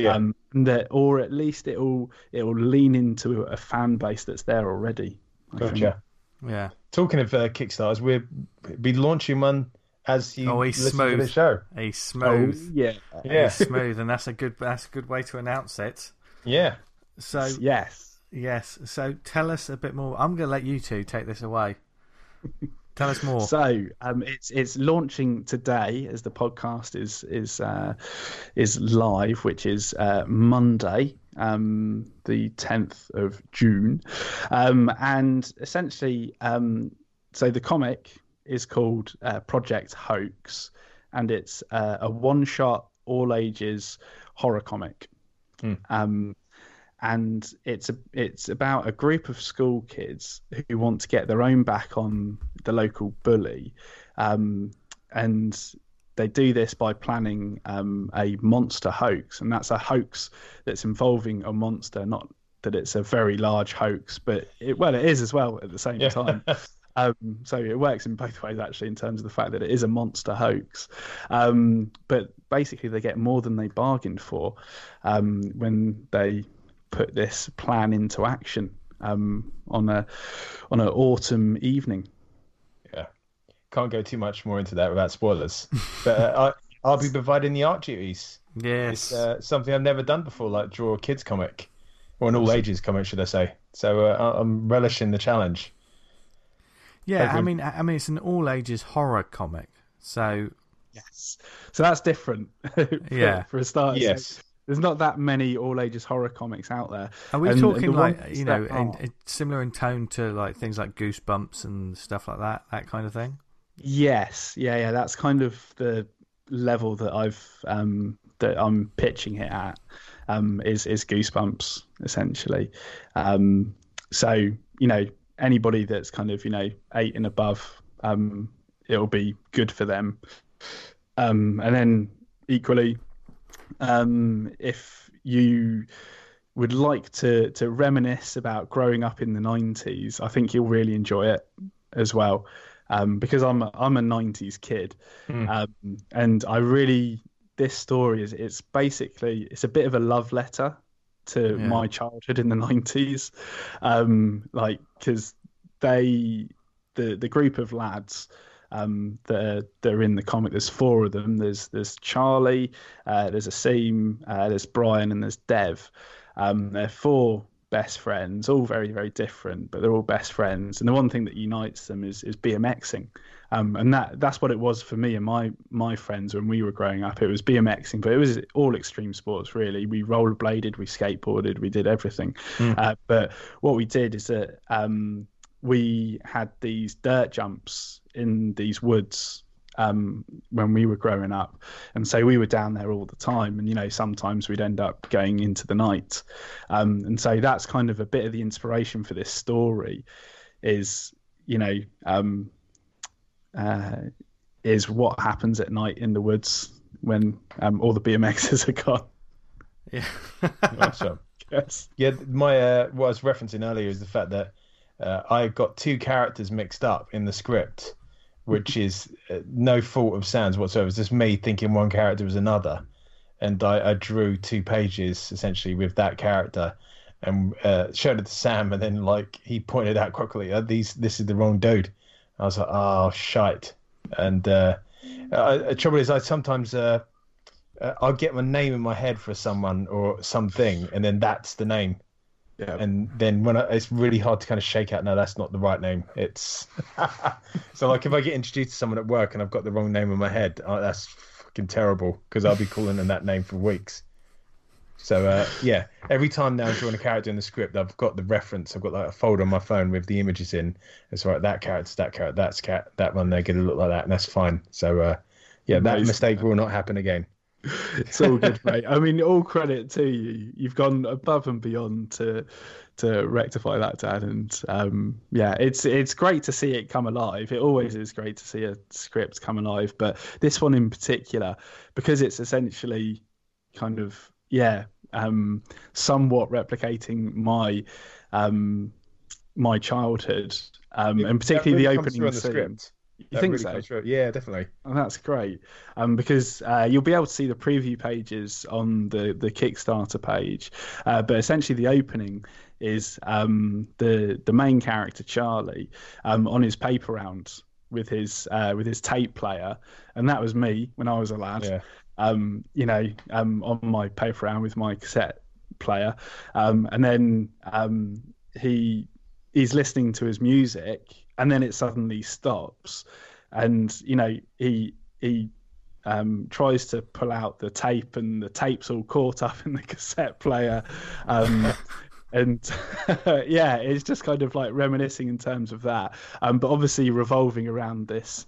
or at least it'll lean into a fan base that's there already. Gotcha. Yeah. Talking of Kickstarters, we'll be launching one as you listen to the show. He's smooth. Oh, He's smooth, and that's a good way to announce it. Yeah. So yes. So tell us a bit more. I'm going to let you two take this away. Tell us more. So it's launching today as the podcast is live, which is Monday, the 10th of June, and essentially, so the comic is called Project Hoax, and it's a one-shot, all-ages horror comic. And it's about a group of school kids who want to get their own back on the local bully, and they do this by planning a monster hoax, and that's a hoax that's involving a monster, not that it's a very large hoax, but it is as well at the same time. So it works in both ways, actually, in terms of the fact that it is a monster hoax. But basically, they get more than they bargained for when they put this plan into action on an autumn evening. Yeah, can't go too much more into that without spoilers. But I'll be providing the art duties. Yes, it's something I've never done before, like draw a kids comic, or an all ages comic, should I say? So I'm relishing the challenge. Yeah, I mean, it's an all ages horror comic, so yes, so that's different. for a start. Yes. So there's not that many all ages horror comics out there. Are we talking similar in tone to like things like Goosebumps and stuff like that kind of thing? Yes, yeah. That's kind of the level that I'm pitching it at. Is Goosebumps essentially. So anybody that's kind of 8 and above, it'll be good for them. And then equally, if you would like to reminisce about growing up in the 90s, I think you'll really enjoy it as well. Because I'm a 90s kid. And this story it's basically, it's a bit of a love letter to my childhood in the 90s. Because the group of lads that are in the comic, there's 4 of them. There's Charlie, there's Asim, there's Brian, and there's Dev. They're 4 best friends, all very, very different, but they're all best friends. And the one thing that unites them is BMXing. And that's what it was for me and my friends when we were growing up. It was BMXing, but it was all extreme sports, really. We rollerbladed, we skateboarded, we did everything. But what we did is that we had these dirt jumps in these woods when we were growing up, and so we were down there all the time, and sometimes we'd end up going into the night, and so that's kind of a bit of the inspiration for this story is is what happens at night in the woods when all the BMXers are gone. Awesome. Yes. My what I was referencing earlier is the fact that I got 2 characters mixed up in the script, which is no fault of Sam's whatsoever. It's just me thinking one character was another. And I drew 2 pages essentially with that character and showed it to Sam. And then he pointed out quickly, this is the wrong dude. I was like, oh, shite. And the trouble is I sometimes I'll get my name in my head for someone or something, and then that's the name. Yeah. And then it's really hard to kind of shake out, no, that's not the right name. It's so if I get introduced to someone at work and I've got the wrong name in my head, that's fucking terrible, because I'll be calling them that name for weeks. So every time now I'm drawing a character in the script, I've got the reference. I've got a folder on my phone with the images in. It's right, that character, that one, they're going to look like that, and that's fine. So that mistake will not happen again. It's all good, mate. I mean, all credit to you. You've gone above and beyond to rectify that, Dad. And it's great to see it come alive. It always is great to see a script come alive, but this one in particular, because it's essentially kind of somewhat replicating my childhood, and particularly the opening scene. You think so? Yeah, definitely. Oh, that's great. Because you'll be able to see the preview pages on the Kickstarter page. But essentially the opening is the main character, Charlie, on his paper round with his tape player. And that was me when I was a lad. Yeah. On my paper round with my cassette player. And then he's listening to his music, and then it suddenly stops, and he tries to pull out the tape, and the tape's all caught up in the cassette player, and it's just kind of reminiscing in terms of that, but obviously revolving around this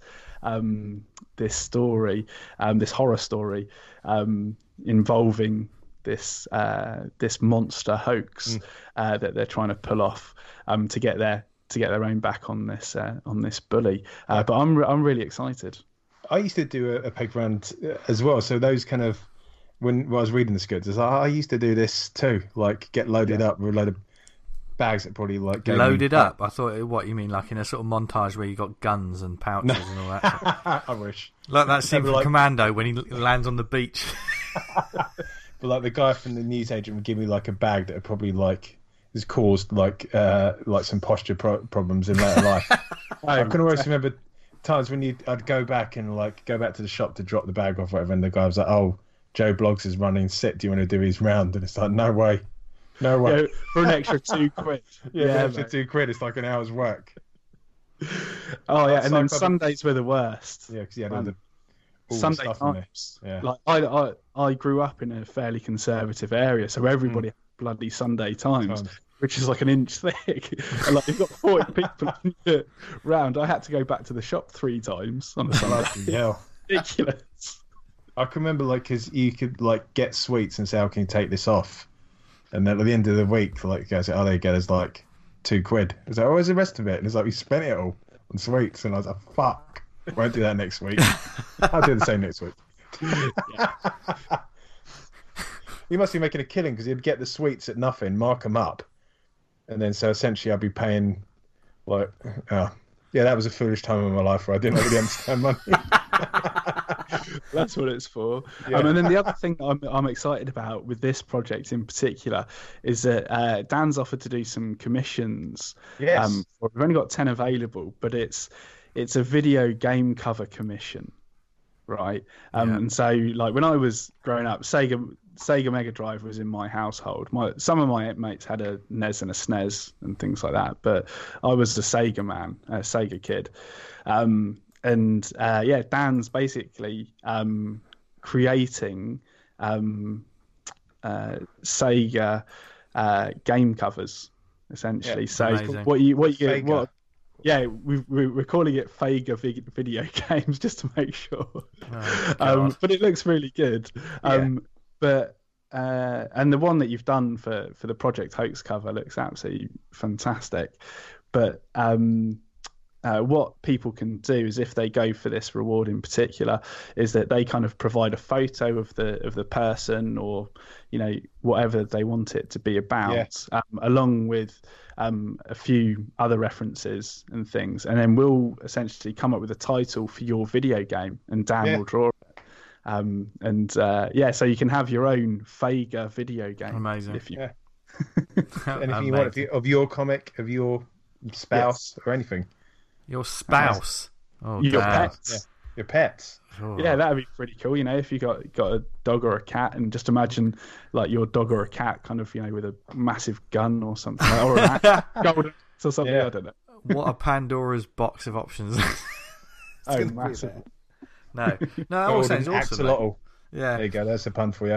story, this horror story, involving this monster hoax that they're trying to pull off to get their own back on this bully. But I'm really excited. I used to do a paper round as well. So those kind of when I was reading the scripts, I used to do this too. Get loaded up with a load of bags that probably loaded up. I thought, what you mean, in a sort of montage where you got guns and pouches and all that. I wish. Like that scene from Commando when he lands on the beach. But the guy from the newsagent would give me a bag that would probably has caused some posture problems in later life. I can always remember times when I'd go back and go back to the shop to drop the bag off, whatever, and the guy was like, "Oh, Joe Bloggs is running set. Do you want to do his round?" And it's like, no way. Yeah, for an extra £2. Yeah, an extra £2. It's like an hour's work. Oh yeah, and then Sundays were the worst. Yeah, because you had all the Sunday stuff times. In there. Yeah. I grew up in a fairly conservative area, so everybody had bloody Sunday times. Which is an inch thick. And you've got 40 people in your round. I had to go back to the shop 3 times on a Sunday. Yeah, ridiculous. I can remember because you could get sweets and say, "How can you take this off?" And then at the end of the week, guys, "Oh, there you go. There's £2." It's like, "Oh, where's the rest of it?" And it's like, "We spent it all." and sweets, and I was like, fuck, won't do that next week. I'll do the same next week. He must be making a killing because he'd get the sweets at nothing, mark them up, and then so essentially I'd be paying like, oh, yeah, that was a foolish time in my life where I didn't really understand money. That's what it's for. Yeah. And then the other thing that I'm excited about with this project in particular is that Dan's offered to do some commissions. Yes. We've only got 10 available, but it's a video game cover commission, right? And so, like, when I was growing up, Sega Mega Drive was in my household. Some of my mates had a NES and a SNES and things like that, but I was the Sega man, a Sega kid. Dan's basically creating Sega game covers, essentially. Yeah, so amazing. we're calling it Fega video games just to make sure. Oh, but it looks really good. And the one that you've done for the Project Hoax cover looks absolutely fantastic. But what people can do is, if they go for this reward in particular, is that they kind of provide a photo of the person, or whatever they want it to be about, along with a few other references and things, and then we'll essentially come up with a title for your video game, and Dan will draw it. So you can have your own Fega video game. Amazing. If you... Anything you want of your comic, of your spouse, or anything. Your spouse. Oh, your damn. pets. Yeah. Your pets. Oh. Yeah, that'd be pretty cool. If you got a dog or a cat, and just imagine like your dog or a cat kind of with a massive gun or something, or an golden axe or something. I don't know. What a Pandora's box of options. Massive. No, it all sounds awesome. Axolotl. Yeah. There you go. That's a pun for you.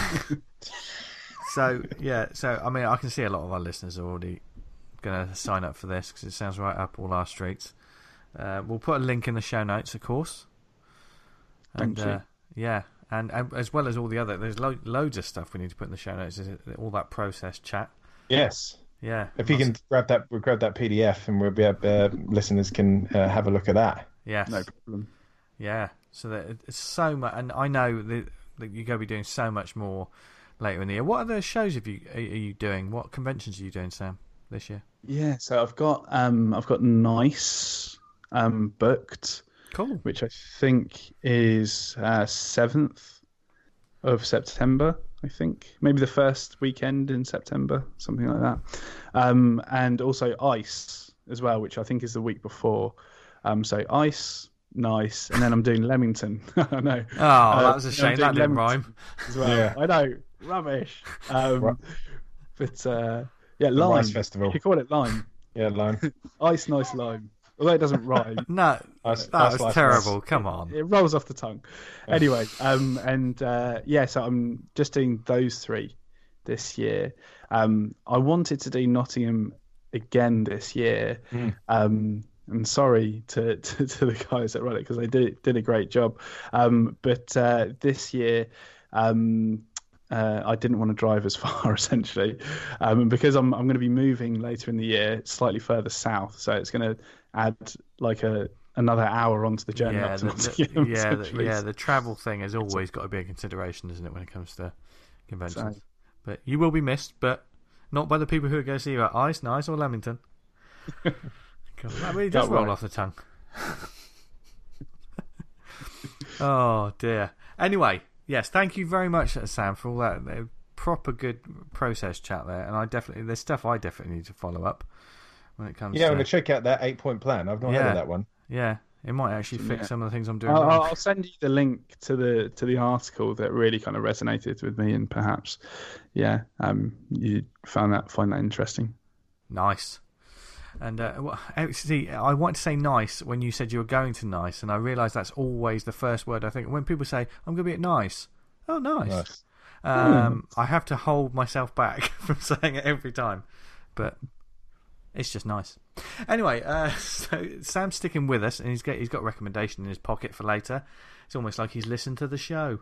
So I mean, I can see a lot of our listeners are already going to sign up for this because it sounds right up all our streets. We'll put a link in the show notes, of course. And Thank you. Yeah, and as well as all the other, there's loads of stuff we need to put in the show notes. All that process chat. Yes. Yeah. If you can grab that PDF, and we'll be listeners can have a look at that. Yes. No problem. Yeah. So that it's so much, and I know that you're going to be doing so much more later in the year. What other shows are you doing? What conventions are you doing, Sam, this year? Yeah, so I've got Nice booked. Cool. Which I think is 7th of September, I think. Maybe the first weekend in September, something like that. And also Ice as well, which I think is the week before. So Ice, Nice, and then I'm doing Leamington. I know. Oh, that was a shame. That didn't rhyme. As well. Yeah. I know. Rubbish. Lime. Rice Festival. You call it Lime. Yeah, Lime. Ice, Nice, Lime. Although it doesn't rhyme. No, that was terrible. Come on. It rolls off the tongue. Anyway, so I'm just doing those 3 this year. I wanted to do Nottingham again this year. And sorry to the guys that run it, because they did a great job. But this year, I didn't want to drive as far, essentially, because I'm going to be moving later in the year, slightly further south. So it's going to add like another hour onto the journey up to Nottingham. The travel thing has always got to be a consideration, isn't it, when it comes to conventions? But you will be missed, but not by the people who are going to see you at Ice, Nice, or Leamington. That really does roll off the tongue. Oh dear. Anyway, yes, thank you very much, Sam, for all that proper good process chat there. And there's stuff I definitely need to follow up when it comes. Yeah, I'm gonna check out that 8-point plan. I've not heard of that one. Yeah, it might actually fix some of the things I'm doing wrong. I'll send you the link to the article that really kind of resonated with me, and perhaps, you find that interesting. Nice. And see, I want to say nice when you said you were going to Nice, and I realise that's always the first word I think when people say I'm going to be at Nice. Oh, nice. I have to hold myself back from saying it every time, but it's just nice. Anyway, so Sam's sticking with us, and he's got a recommendation in his pocket for later. It's almost like he's listened to the show.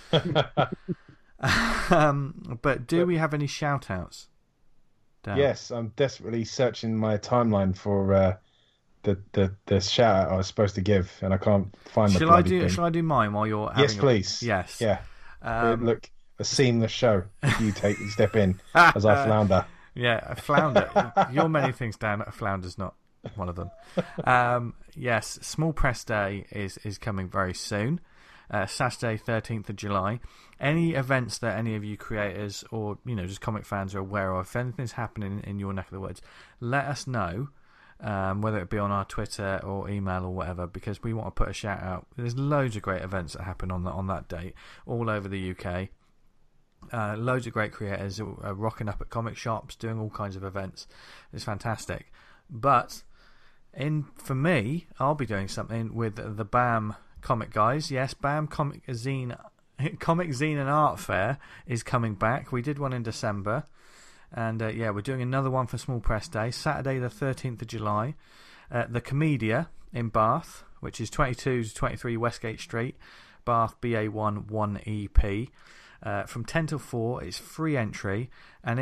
But do we have any shout-outs? Yes, I'm desperately searching my timeline for the shout out I was supposed to give, and I can't find the bloody thing. Shall I do mine while you're having Yes, please. Yes. Yeah. Look, a seamless show if you step in as I flounder. Yeah, a flounder. You're many things, Dan. A flounder's not one of them. Yes, Small Press Day is coming very soon. Saturday, 13th of July. Any events that any of you creators or just comic fans are aware of, if anything's happening in your neck of the woods, let us know. Whether it be on our Twitter or email or whatever, because we want to put a shout out. There's loads of great events that happen on that date all over the UK. Loads of great creators are rocking up at comic shops, doing all kinds of events. It's fantastic. But for me, I'll be doing something with the BAM comic guys. Yes, BAM Comic Zine and Art Fair is coming back. We did one in December. And we're doing another one for Small Press Day, Saturday the 13th of July. The Comedia in Bath, which is 22 to 23 Westgate Street, Bath, BA1 1EP. From 10 till 4, it's free entry, and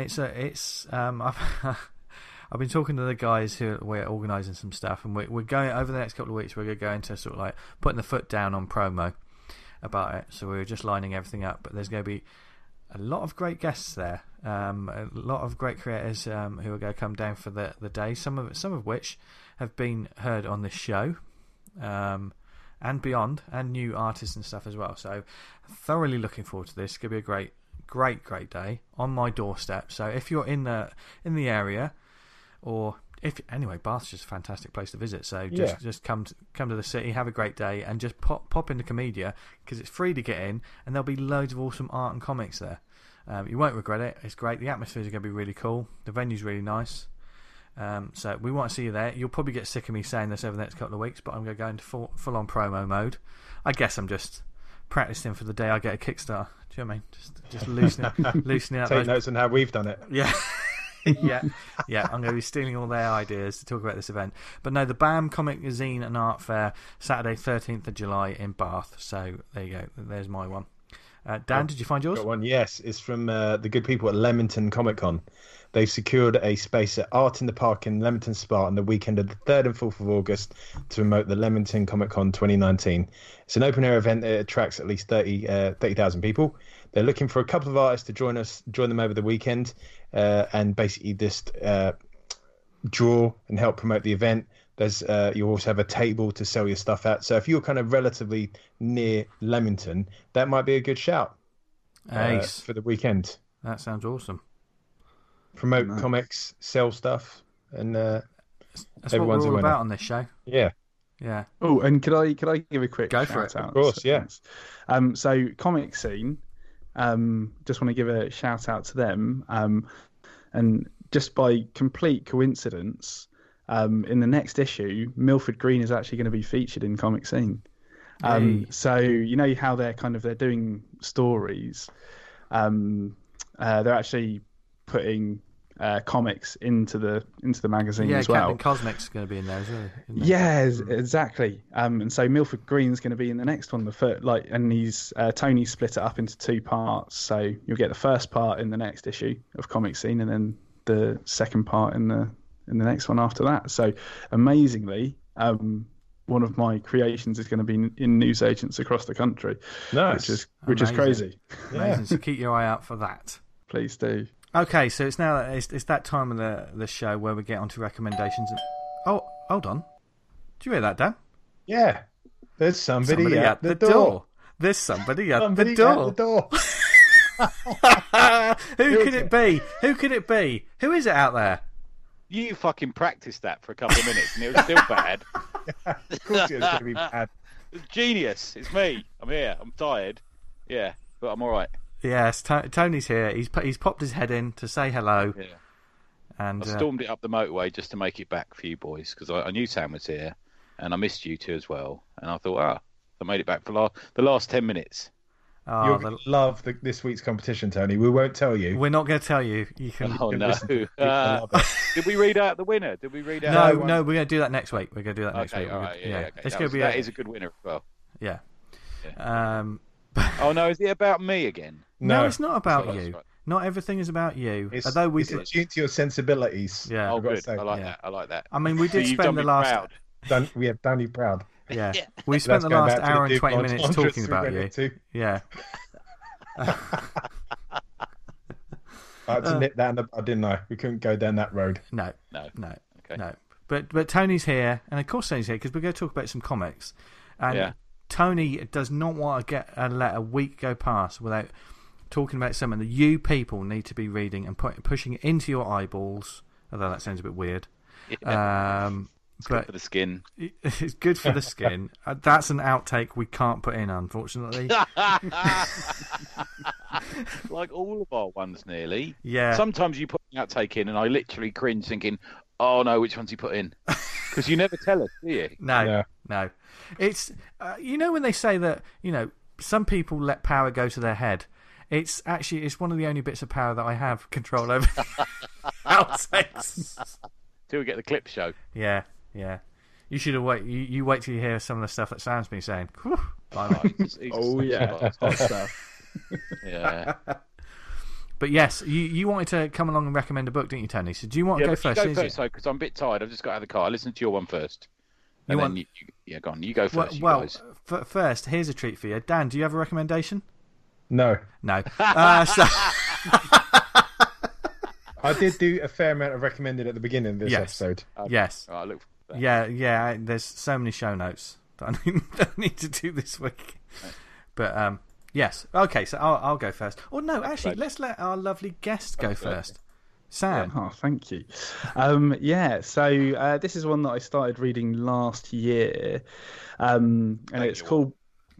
I've been talking to the guys who we're organising some stuff, and we're going over the next couple of weeks. We're going to sort of like putting the foot down on promo about it. So we're just lining everything up, but there's going to be a lot of great guests there, a lot of great creators who are going to come down for the day. Some of which have been heard on this show, and beyond, and new artists and stuff as well. So thoroughly looking forward to this. It's going to be a great day on my doorstep. So if you're in the area, or Bath's just a fantastic place to visit. So just come to the city, have a great day, and just pop into Comedia, because it's free to get in, and there'll be loads of awesome art and comics there. You won't regret it. It's great. The atmospheres are going to be really cool. The venue's really nice. So we want to see you there. You'll probably get sick of me saying this over the next couple of weeks, but I'm going to go into full on promo mode. I guess I'm just practicing for the day I get a Kickstarter. Do you know what I mean? Just loosening up. Take notes on how we've done it. Yeah. yeah. I'm going to be stealing all their ideas to talk about this event. But no, the BAM Comic Zine and Art Fair, Saturday 13th of July in Bath. So there you go. There's my one. Dan, did you find yours? Got one. Yes, it's from the good people at Leamington Comic Con. They've secured a space at Art in the Park in Leamington Spa on the weekend of the 3rd and 4th of August to promote the Leamington Comic Con 2019. It's an open-air event that attracts at least 30,000 people. They're looking for a couple of artists to join them over the weekend, and basically just draw and help promote the event. There's you also have a table to sell your stuff at. So if you're kind of relatively near Leamington, that might be a good shout for the weekend. That sounds awesome. Promote comics, sell stuff, and that's what we're all about on this show. Yeah. Oh, and could I give a quick shout out? Of course, yeah. So Comic Scene, just want to give a shout out to them, and just by complete coincidence, in the next issue, Milford Green is actually going to be featured in Comic Scene. So you know how they're doing stories. They're actually putting comics into the magazine as well. Captain Cosmic's going to be in there as well. Yeah, exactly. And so Milford Green's going to be in the next one. And he's Tony split it up into 2 parts. So you'll get the first part in the next issue of Comic Scene, and then the second part in the next one after that. So amazingly, one of my creations is going to be in newsagents across the country. Nice. which is crazy. Amazing. So keep your eye out for that. Please do. Okay, so it's that time of the show where we get onto recommendations. Oh, hold on. Do you hear that, Dan? Yeah. There's somebody at the door. There's somebody at the door. Who could it be? Who could it be? Who is it out there? You fucking practiced that for a couple of minutes and it was still bad. Of course it was going to be bad. It's genius. It's me. I'm here. I'm tired. Yeah, but I'm all right. Yes, Tony's here. He's popped his head in to say hello. Yeah. And I stormed it up the motorway just to make it back for you boys, because I knew Sam was here and I missed you two as well. And I thought, I made it back for the last 10 minutes. You'll love this week's competition, Tony. We won't tell you. We're not going to tell you. You can. Oh, no. Did we read out the winner? Did we read No, out? we're going to do that next week. We're going to do that next week. All right, yeah. Okay. It's going to be that is a good winner as well. Yeah. Oh no, is it about me again? No, it's not about you. Right. Not everything is about you. It's attuned to your sensibilities. Yeah. Oh, good. I like that. I mean, we did spend the last. we have done you proud. Yeah. We spent the last hour and 20 minutes talking about you. Yeah. I had to nip that in the bud, didn't I? We couldn't go down that road. No. Okay. No. But Tony's here, and of course Tony's here because we're going to talk about some comics. And Tony does not want to let a week go past without talking about something that you people need to be reading and pushing it into your eyeballs. Although that sounds a bit weird. Yeah. It's good for the skin. It's good for the skin. That's an outtake we can't put in, unfortunately. Like all of our ones, nearly. Yeah. Sometimes you put an outtake in, and I literally cringe, thinking, "Oh no, which one's he put in?" Because you never tell us, do you? No. It's when they say that some people let power go to their head. It's one of the only bits of power that I have control over. Outtakes. Till we get the clip show. Yeah. You should have wait. You wait till you hear some of the stuff that Sam's been saying. Yeah, hot stuff. Yeah. But yes, you wanted to come along and recommend a book, didn't you, Tony? So do you want to go first? Go first, because I'm a bit tired. I've just got out of the car. I listened to your one first. Go on. You go first. Guys. First, here's a treat for you, Dan. Do you have a recommendation? No. So. I did do a fair amount of recommended at the beginning of this episode. Yes. I look for that. Yeah. There's so many show notes that I need to do this week. But yes. Okay, so I'll go first. Or no, actually, let's let our lovely guest go first. Sam. Oh, thank you. So this is one that I started reading last year, and it's called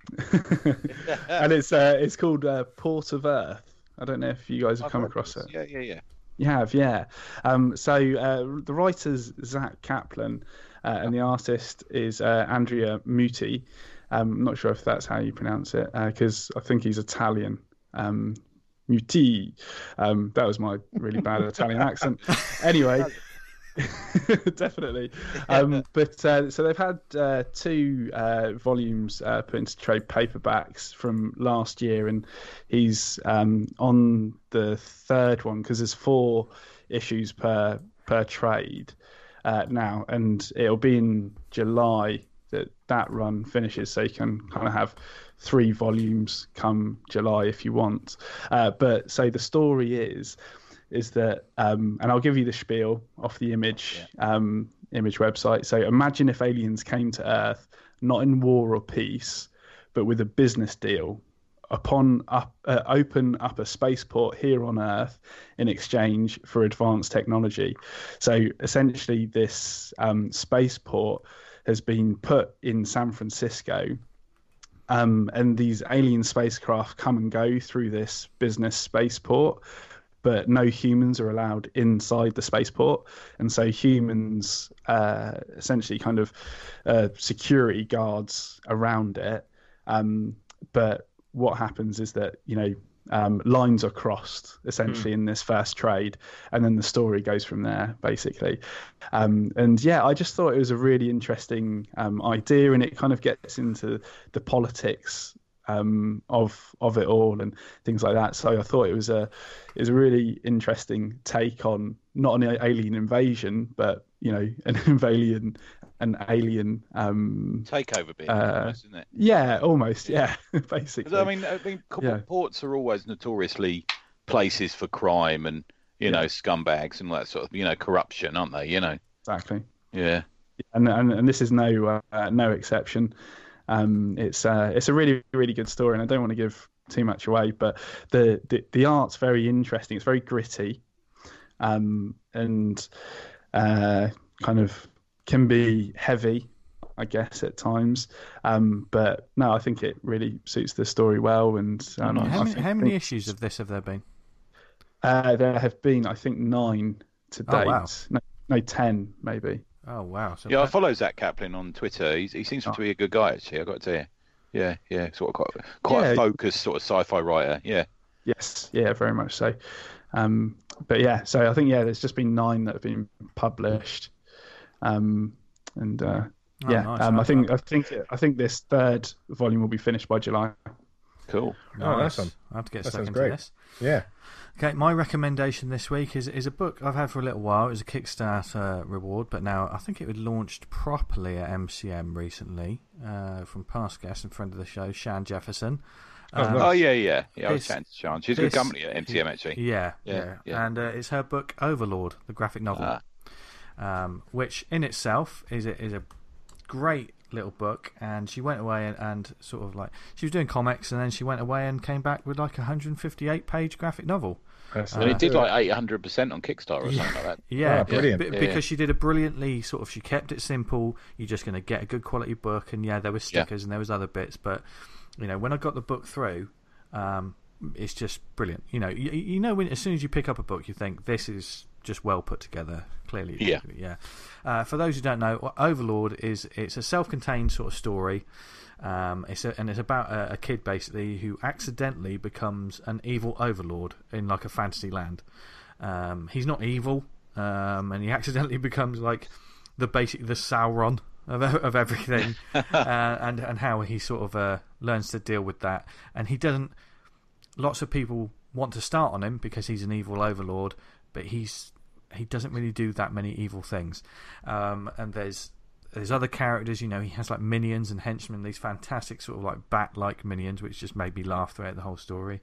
it's called Port of Earth. I don't know if you guys have come across it. Yeah. You have, yeah. So the writer's Zach Kaplan, and the artist is Andrea Muti. I'm not sure if that's how you pronounce it, because I think he's Italian. Muti. That was my really bad Italian accent. Anyway, definitely. But so they've had 2 volumes put into trade paperbacks from last year, and he's on the 3rd one because there's 4 issues per trade now, and it'll be in July that run finishes, so you can kind of have 3 volumes come July if you want. But so the story is that, and I'll give you the spiel off the image website. So imagine if aliens came to Earth, not in war or peace, but with a business deal. Open up a spaceport here on Earth in exchange for advanced technology. So essentially, this spaceport has been put in San Francisco. And these alien spacecraft come and go through this business spaceport, but no humans are allowed inside the spaceport. And so humans essentially kind of security guards around it. But what happens is that, lines are crossed essentially in this first trade, and then the story goes from there basically. And yeah, I just thought it was a really interesting idea, and it kind of gets into the politics of it all and things like that. So I thought it was a really interesting take on not an alien invasion, but an alien takeover bit, isn't it? Yeah, almost. Yeah, basically. I mean, ports are always notoriously places for crime and scumbags and that sort of corruption, aren't they? Exactly. Yeah. And this is no exception. It's a really, really good story, and I don't want to give too much away, but the art's very interesting. It's very gritty, and kind of can be heavy, I guess, at times. But no, I think it really suits the story well. And how many issues of this have there been? There have been, I think, 9 to date. Oh, wow. No, 10 maybe. Oh wow! So I follow Zach Kaplan on Twitter. He seems to be a good guy, actually. I've got to tell you. Yeah, sort of quite a focused sort of sci-fi writer. Yeah. Yes, yeah, very much so. But yeah, so I think there's just been 9 that have been published. Nice. I think this 3rd volume will be finished by July. Cool. Oh, nice one. I have to get That stuck sounds into great. this. Yeah. Okay, my recommendation this week is a book I've had for a little while. It was a Kickstarter reward, but now I think it was launched properly at MCM recently from past guest and friend of the show, Shan Jefferson. Oh, yeah. I was this- chatting to Sean. She's a good company at MCM, actually. Yeah. Yeah. And it's her book Overlord, the graphic novel, which in itself is a great little book. And she went away and sort of like, she was doing comics, and then she went away and came back with like a 158-page graphic novel. And it did like 800% on Kickstarter or something like that. Yeah, Oh, brilliant. because she did a brilliantly sort of, she kept it simple. You're just going to get a good quality book, and there was stickers and there was other bits, but when I got the book through, it's just brilliant. You know when as soon as you pick up a book, you think this is just well put together. Clearly, yeah. For those who don't know, Overlord it's a self-contained sort of story. It's about a kid basically who accidentally becomes an evil overlord in like a fantasy land. He's not evil, and he accidentally becomes like the Sauron of everything, and how he sort of learns to deal with that. And he doesn't. Lots of people want to start on him because he's an evil overlord, but he doesn't really do that many evil things. And there's other characters, he has like minions and henchmen, these fantastic sort of like bat-like minions, which just made me laugh throughout the whole story.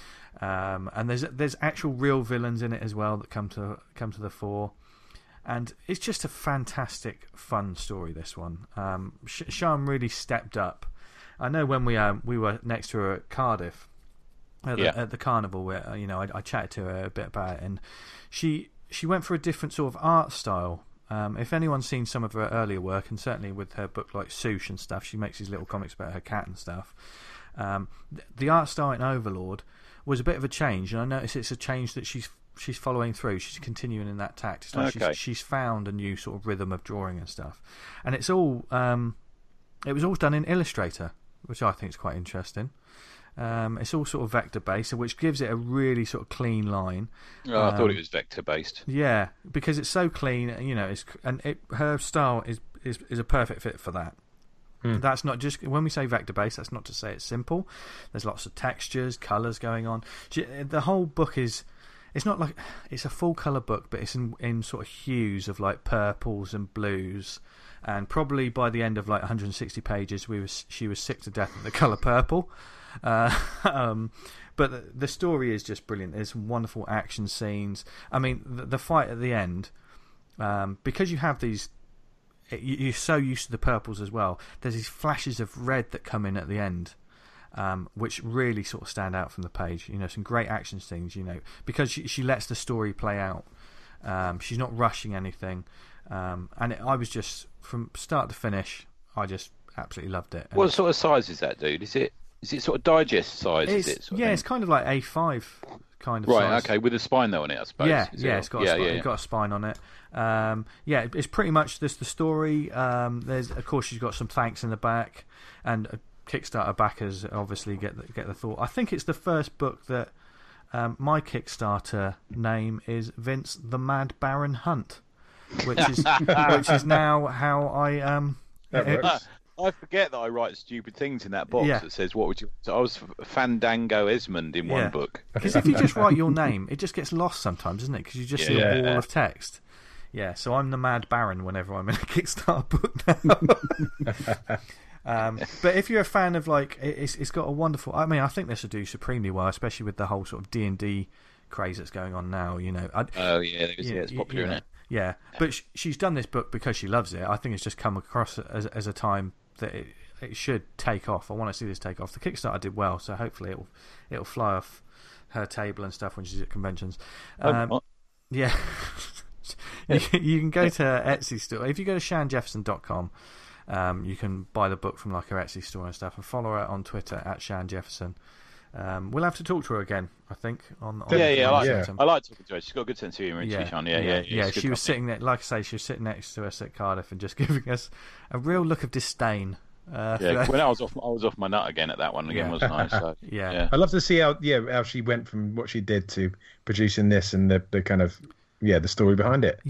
And there's actual real villains in it as well that come to the fore. And it's just a fantastic, fun story, this one. Sian really stepped up. I know when we were next to her at Cardiff at the carnival, where I chatted to her a bit about it, and she went for a different sort of art style. If anyone's seen some of her earlier work, and certainly with her book like Sush and stuff, she makes these little comics about her cat and stuff. The art style in Overlord was a bit of a change, and I notice it's a change that she's following through. She's continuing in that tact. It's like she's found a new sort of rhythm of drawing and stuff, and it's all it was all done in Illustrator, which I think is quite interesting. It's all sort of vector based, which gives it a really sort of clean line. Oh, I thought it was vector based. Yeah, because it's so clean, her style is a perfect fit for that. That's not just when we say vector based. That's not to say it's simple. There's lots of textures, colours going on. The whole book is. It's not like it's a full colour book, but it's in sort of hues of like purples and blues. And probably by the end of like 160 pages, she was sick to death of the colour purple. But the story is just brilliant. There's some wonderful action scenes. I mean, the fight at the end, because you have these, you're so used to the purples as well. There's these flashes of red that come in at the end, which really sort of stand out from the page. Some great action scenes. Because she lets the story play out. She's not rushing anything, and I was just from start to finish. I just absolutely loved it. What sort of size is that, dude? Is it sort of digest size? It's kind of like A5 kind of right, size. Okay, with a spine though on it, I suppose. It's got it's got a spine on it. It's pretty much this the story. There's of course she's got some thanks in the back, and Kickstarter backers obviously get the thought. I think it's the first book that my Kickstarter name is Vince the Mad Baron Hunt, which is now how I That works. I forget that I write stupid things in that box that says, what would you... So I was Fandango Esmond in one book. Because if you just write your name, it just gets lost sometimes, doesn't it? Because you just see a wall of text. Yeah, so I'm the Mad Baron whenever I'm in a Kickstarter book now. But if you're a fan of, like, it's got a wonderful... I mean, I think this will do supremely well, especially with the whole sort of D&D craze that's going on now, It's popular, isn't it? Yeah, but she's done this book because she loves it. I think it's just come across as a time that it should take off. I want to see this take off. The Kickstarter did well, so hopefully it'll fly off her table and stuff when she's at conventions. Yeah. You can go to her Etsy store. If you go to shanjefferson.com, you can buy the book from like her Etsy store and stuff, and follow her on Twitter at shanjefferson. We'll have to talk to her again, I think. I like talking to her. She's got a good sense of humour, She was sitting there, like I say, she was sitting next to us at Cardiff and just giving us a real look of disdain. When I was off my nut again at that one again, wasn't I? So, I'd love to see how she went from what she did to producing this and the kind of the story behind it.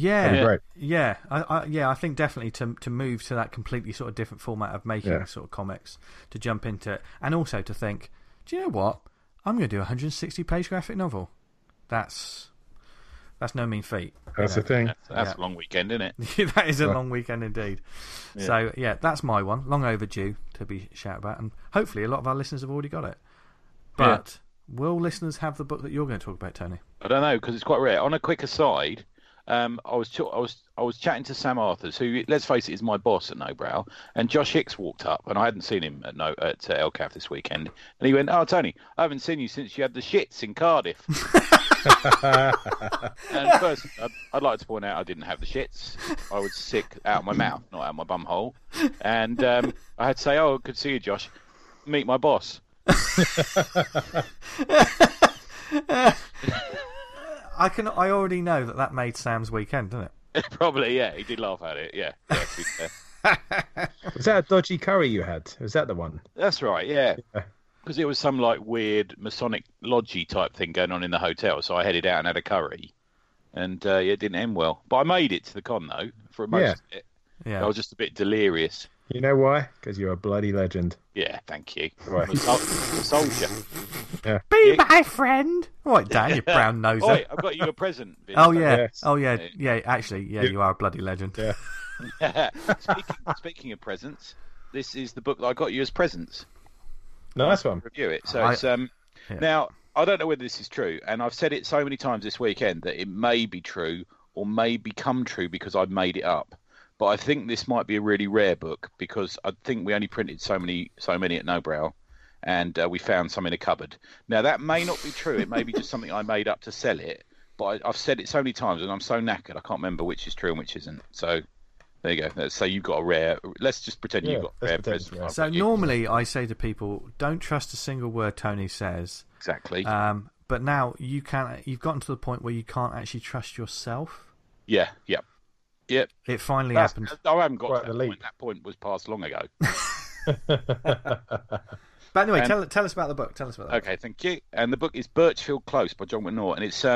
I think definitely to move to that completely sort of different format of making sort of comics, to jump into it, and also to think do you know what? I'm going to do a 160-page graphic novel. That's no mean feat. That's the thing. That's a long weekend, isn't it? That is a long weekend indeed. Yeah. So, yeah, that's my one. Long overdue to be shouted about. And hopefully a lot of our listeners have already got it. But will listeners have the book that you're going to talk about, Tony? I don't know, because it's quite rare. On a quick aside, I was chatting to Sam Arthurs, who, let's face it, is my boss at No Brow, and Josh Hicks walked up, and I hadn't seen him at LCAF this weekend, and he went, "Oh, Tony, I haven't seen you since you had the shits in Cardiff." And first, I'd like to point out I didn't have the shits. I was sick out of my mouth, not out of my bum hole, and I had to say, "Oh, good to see you, Josh. Meet my boss." I already know that made Sam's weekend, didn't it? Probably, yeah. He did laugh at it, yeah. To be fair. Was that a dodgy curry you had? Was that the one? That's right, yeah. Because it was some like weird Masonic lodgy type thing going on in the hotel, so I headed out and had a curry, and it didn't end well. But I made it to the con though for most of it. Yeah. I was just a bit delirious. You know why? Because you're a bloody legend. Yeah, thank you. Right. I'm a soldier. Be my friend. All right, Dan, you brown noser. Oi, I've got you a present, Vince. Oh yeah, Yes. oh yeah, yeah. Actually, yeah, you are a bloody legend. Yeah. Speaking of presents, this is the book that I got you as presents. Nice one. Review it. So it's now I don't know whether this is true, and I've said it so many times this weekend that it may be true or may become true because I've made it up. But I think this might be a really rare book because I think we only printed so many at No Brow, and we found some in a cupboard. Now that may not be true. It may be just something I made up to sell it. But I've said it so many times, and I'm so knackered I can't remember which is true and which isn't. So there you go. Let's say you've got a rare. Let's just pretend you've got a rare present. So normally I say to people, don't trust a single word Tony says. Exactly. But now you've gotten to the point where you can't actually trust yourself. Yeah. Yep. It finally happened. I haven't got Quite to the that leap. point. That point was passed long ago. But anyway, tell us about the book. Tell us about that. Okay, thank you. And the book is Birchfield Close by John McNaught, and it's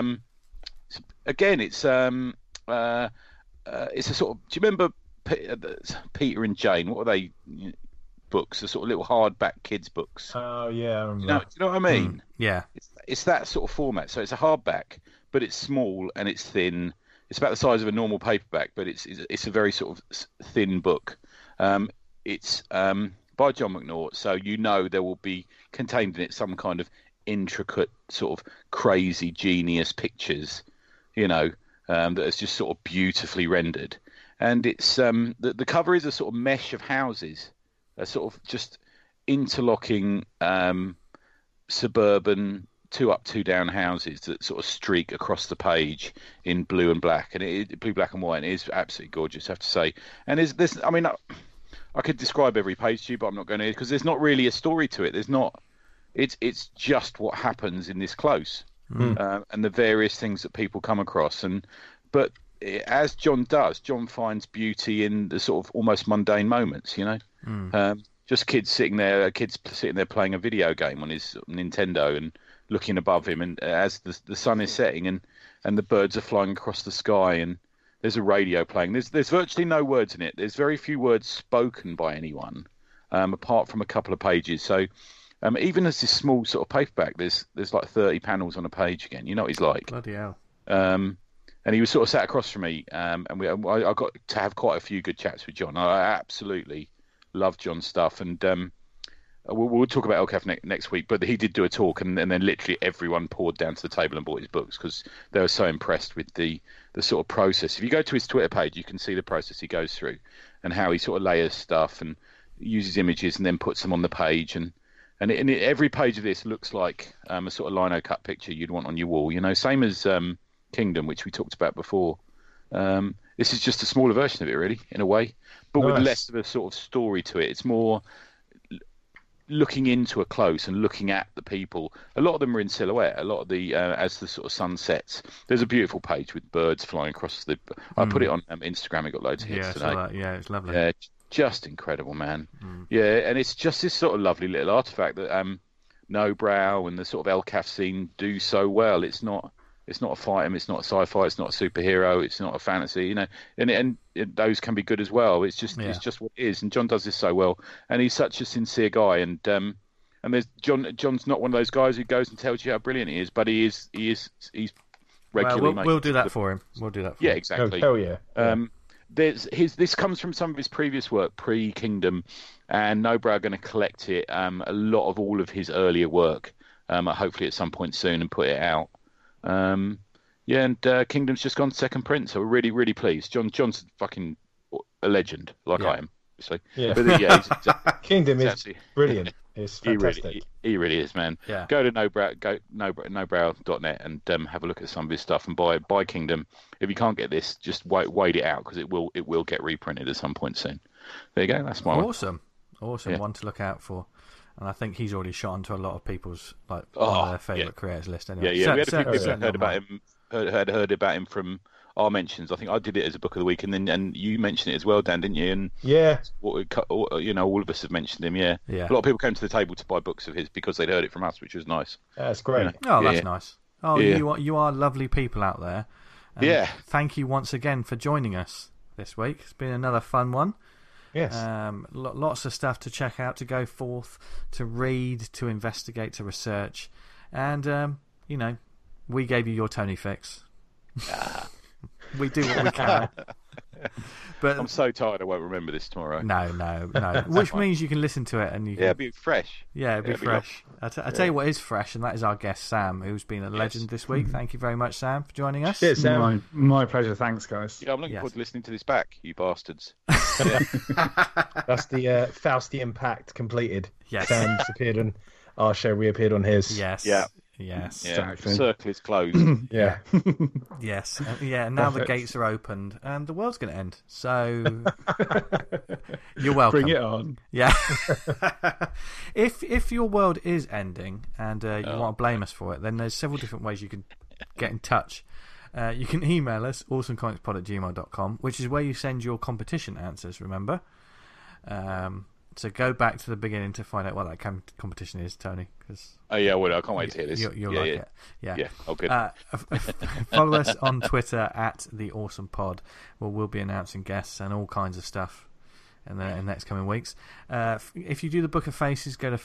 a sort of. Do you remember Peter and Jane? What were they? Books, the sort of little hardback kids books. Oh yeah, I remember. Do you know what I mean? Yeah. It's that sort of format. So it's a hardback, but it's small and it's thin. It's about the size of a normal paperback, but it's a very sort of thin book. It's by John McNaught, so you know there will be contained in it some kind of intricate, sort of crazy, genius pictures, that is just sort of beautifully rendered. And it's the cover is a sort of mesh of houses, a sort of just interlocking suburban 2 up, 2 down houses that sort of streak across the page in blue and black, and blue, black and white. And it is absolutely gorgeous, I have to say. And there's I mean, I could describe every page to you, but I'm not going to, because there's not really a story to it. There's not. It's just what happens in this close, and the various things that people come across. But as John does, John finds beauty in the sort of almost mundane moments. Just kids sitting there playing a video game on his Nintendo and looking above him, and as the sun is setting and the birds are flying across the sky, and there's a radio playing. There's virtually no words in it. There's very few words spoken by anyone, apart from a couple of pages. So even as this small sort of paperback, there's like 30 panels on a page again. You know what he's like. Bloody hell. And he was sort of sat across from me, and I got to have quite a few good chats with John. I absolutely love John's stuff, and we'll talk about LCAF next week. But he did do a talk, and then literally everyone poured down to the table and bought his books because they were so impressed with the sort of process. If you go to his Twitter page, you can see the process he goes through and how he sort of layers stuff and uses images and then puts them on the page. And every page of this looks like a sort of lino cut picture you'd want on your wall. Same as Kingdom, which we talked about before. This is just a smaller version of it, really, in a way, but with less of a sort of story to it. It's more looking into a close and looking at the people. A lot of them are in silhouette. A lot of the as the sort of sun sets. There's a beautiful page with birds flying across the. I put it on Instagram. It got loads of hits today. Yeah, it's lovely. Yeah, just incredible, man. Yeah, and it's just this sort of lovely little artifact that No Brow and the sort of LCAF scene do so well. It's not a fight, it's not a sci-fi, it's not a superhero, it's not a fantasy, and those can be good as well. It's just what it is, and John does this so well, and he's such a sincere guy, and And there's John's not one of those guys who goes and tells you how brilliant he is, but he's regularly. Well, we'll do that for him. We'll do that for him. Yeah, exactly. Oh, hell yeah. This comes from some of his previous work, pre-Kingdom, and Nobrow are going to collect it. A lot of all of his earlier work, hopefully at some point soon, and put it out. And Kingdom's just gone second print, so we're really, really pleased. John's fucking a legend, like I am. So, yeah. But Kingdom is brilliant. It's fantastic. He really is, man. Yeah. Go to nobrow.net and have a look at some of his stuff and buy Kingdom. If you can't get this, just wait it out because it will get reprinted at some point soon. There you go. That's my awesome Yeah. one to look out for. And I think he's already shot onto a lot of people's one of their favourite creators list. Anyway. Yeah. We had a few people that heard about him. Heard about him from our mentions. I think I did it as a book of the week, and you mentioned it as well, Dan, didn't you? And all of us have mentioned him. Yeah. A lot of people came to the table to buy books of his because they'd heard it from us, which was nice. That's great. Oh, that's nice. Oh, you are lovely people out there. And Thank you once again for joining us this week. It's been another fun one. Yes. Lots of stuff to check out, to go forth, to read, to investigate, to research, and we gave you your Tony fix. We do what we can. But I'm so tired I won't remember this tomorrow. No. Which means you can listen to it and you can... Yeah, it'll be fresh. Yeah, it'll be fresh. I tell you what is fresh, and that is our guest Sam, who's been a legend this week. Thank you very much, Sam, for joining us. Cheers, Sam. My pleasure. Thanks, guys. Yeah, I'm looking forward to listening to this back, you bastards. That's the Faustian Pact completed. Yes. Sam's appeared on our show. We appeared on his. Yes. Yeah. Yes. Yeah. Exactly. The circle is closed. Yeah. Yes. Now the gates are opened and the world's going to end. So you're welcome. Bring it on. Yeah. If your world is ending and you want to blame us for it, then there's several different ways you can get in touch. You can email us, awesomecomicspod@gmail.com, which is where you send your competition answers, remember? So go back to the beginning to find out what that competition is, Tony. Cause Oh, yeah, well, I can't wait to hear this. You'll like it. Yeah. Oh, good. Follow us on Twitter @TheAwesomePod, where we'll be announcing guests and all kinds of stuff in the next coming weeks. If you do the Book of Faces, go to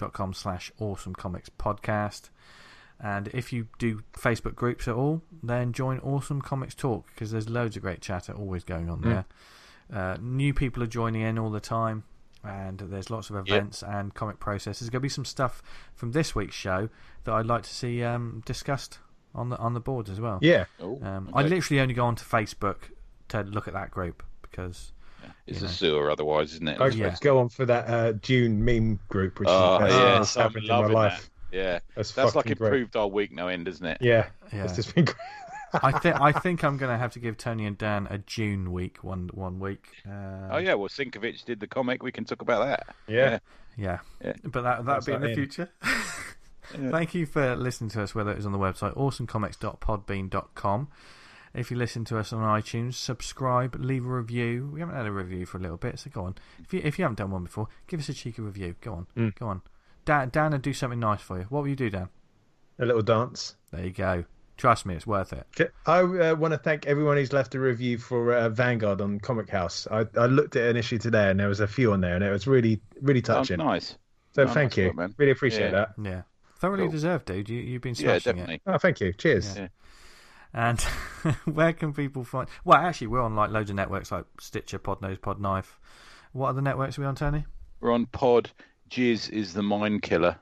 facebook.com/awesomecomicspodcast. And if you do Facebook groups at all, then join Awesome Comics Talk, because there's loads of great chatter always going on there. New people are joining in all the time. And there's lots of events and comic processes. There's going to be some stuff from this week's show that I'd like to see discussed on the boards as well. Yeah. I literally only go onto Facebook to look at that group because it's a sewer otherwise, isn't it? I go on for that June meme group, which has happened in my life. That. Yeah, that's like improved great. Our week no end, isn't it? Yeah. It's just been great. I think I'm going to have to give Tony and Dan a June week one week. Well, Sinkovich did the comic. We can talk about that. Yeah. But that'll be in the future. Thank you for listening to us, whether it was on the website awesomecomics.podbean.com. If you listen to us on iTunes, subscribe, leave a review. We haven't had a review for a little bit, so go on. If you haven't done one before, give us a cheeky review. Go on. Dan will do something nice for you. What will you do, Dan? A little dance. There you go. Trust me, it's worth it. I want to thank everyone who's left a review for Vanguard on Comic House. I looked at an issue today and there was a few on there and it was really, really touching. Nice. So thank you. Man. Really appreciate that. Yeah. Thoroughly deserved, dude. You've been smashing it. Oh, thank you. Cheers. Yeah. And where can people find... Well, actually, we're on loads of networks like Stitcher, Podnose, Podknife. What other networks are we on, Tony? We're on Pod. Jizz is the Mind Killer.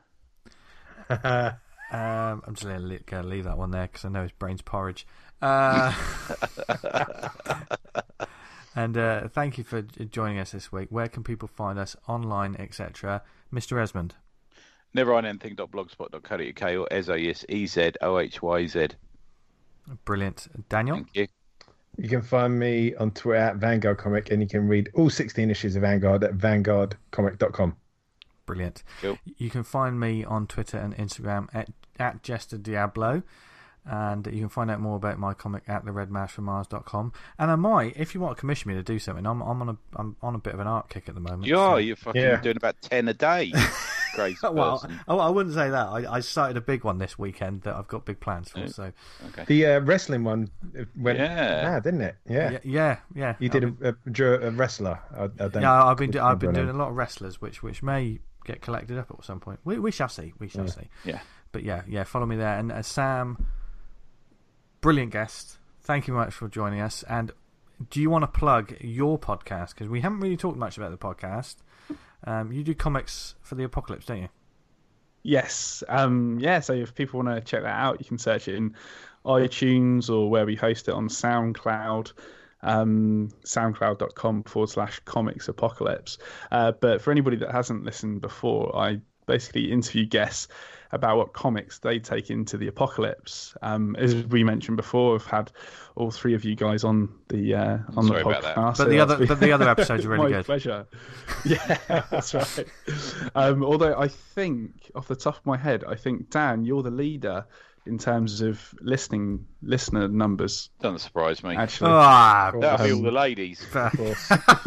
I'm just going to leave that one there because I know his brain's porridge. And thank you for joining us this week. Where can people find us online, etc.? Mr. Esmond. neverindanything.blogspot.co.uk or EZOHYZ. Brilliant. Daniel? Thank you. You can find me on Twitter at Vanguard Comic, and you can read all 16 issues of Vanguard at vanguardcomic.com. Brilliant. Cool. You can find me on Twitter and Instagram at Jester Diablo, and you can find out more about my comic at theredmashfrommars.com. And I might, if you want to commission me to do something, I'm on a bit of an art kick at the moment. You're fucking doing about 10 a day. Crazy person. I wouldn't say that. I started a big one this weekend that I've got big plans for. So the wrestling one went mad, didn't it? Yeah. You did a wrestler. I've been doing a lot of wrestlers, which may get collected up at some point. We shall see. We shall see. Yeah. But yeah, follow me there. And Sam, brilliant guest. Thank you very much for joining us. And do you want to plug your podcast? Because we haven't really talked much about the podcast. You do comics for the Apocalypse, don't you? Yes. So if people want to check that out, you can search it in iTunes or where we host it on SoundCloud, soundcloud.com/comics apocalypse. But for anybody that hasn't listened before, I basically interview guests about what comics they take into the apocalypse. As we mentioned before, I've had all three of you guys on the podcast. But the other episodes are really good. My pleasure. Yeah, that's right. Although I think, off the top of my head, Dan, you're the leader in terms of listener numbers. Doesn't surprise me. Actually, that'll be all the ladies. of course.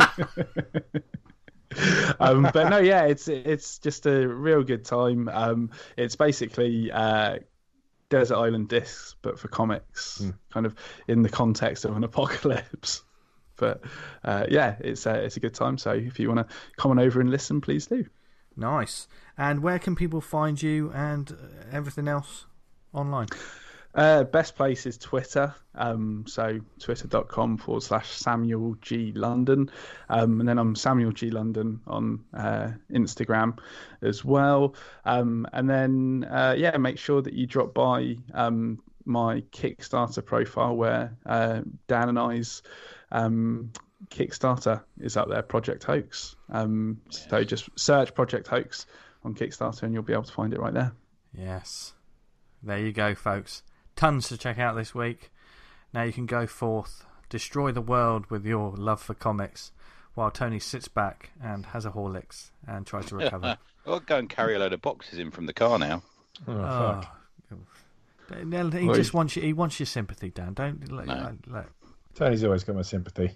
But no, yeah, it's just a real good time. It's basically Desert Island Discs, but for comics, kind of in the context of an apocalypse. But yeah, it's a good time. So if you want to come on over and listen, please do. Nice. And where can people find you and everything else online? Best place is Twitter, so twitter.com/Samuel G London, and then I'm Samuel G London on Instagram as well, and then make sure that you drop by my Kickstarter profile where Dan and I's Kickstarter is up there, Project Hoax. So just search Project Hoax on Kickstarter and you'll be able to find it right there. Yes, there you go, folks. Tons to check out this week. Now you can go forth, destroy the world with your love for comics, while Tony sits back and has a Horlicks and tries to recover. I'll go and carry a load of boxes in from the car now. Fuck. He just wants you. He wants your sympathy, Dan. Don't let. No. Tony's always got my sympathy.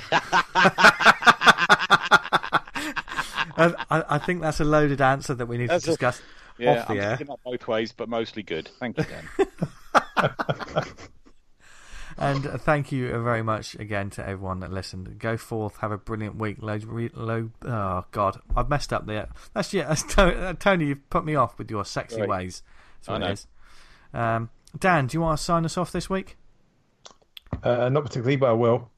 I think that's a loaded answer that we need to discuss off the air. I'm taking that both ways, but mostly good. Thank you, Dan. And thank you very much again to everyone that listened. Go forth, have a brilliant week. Oh God, I've messed up there. That's Tony. You've put me off with your sexy ways. That's what it is. Dan, do you want to sign us off this week? Not particularly, but I will.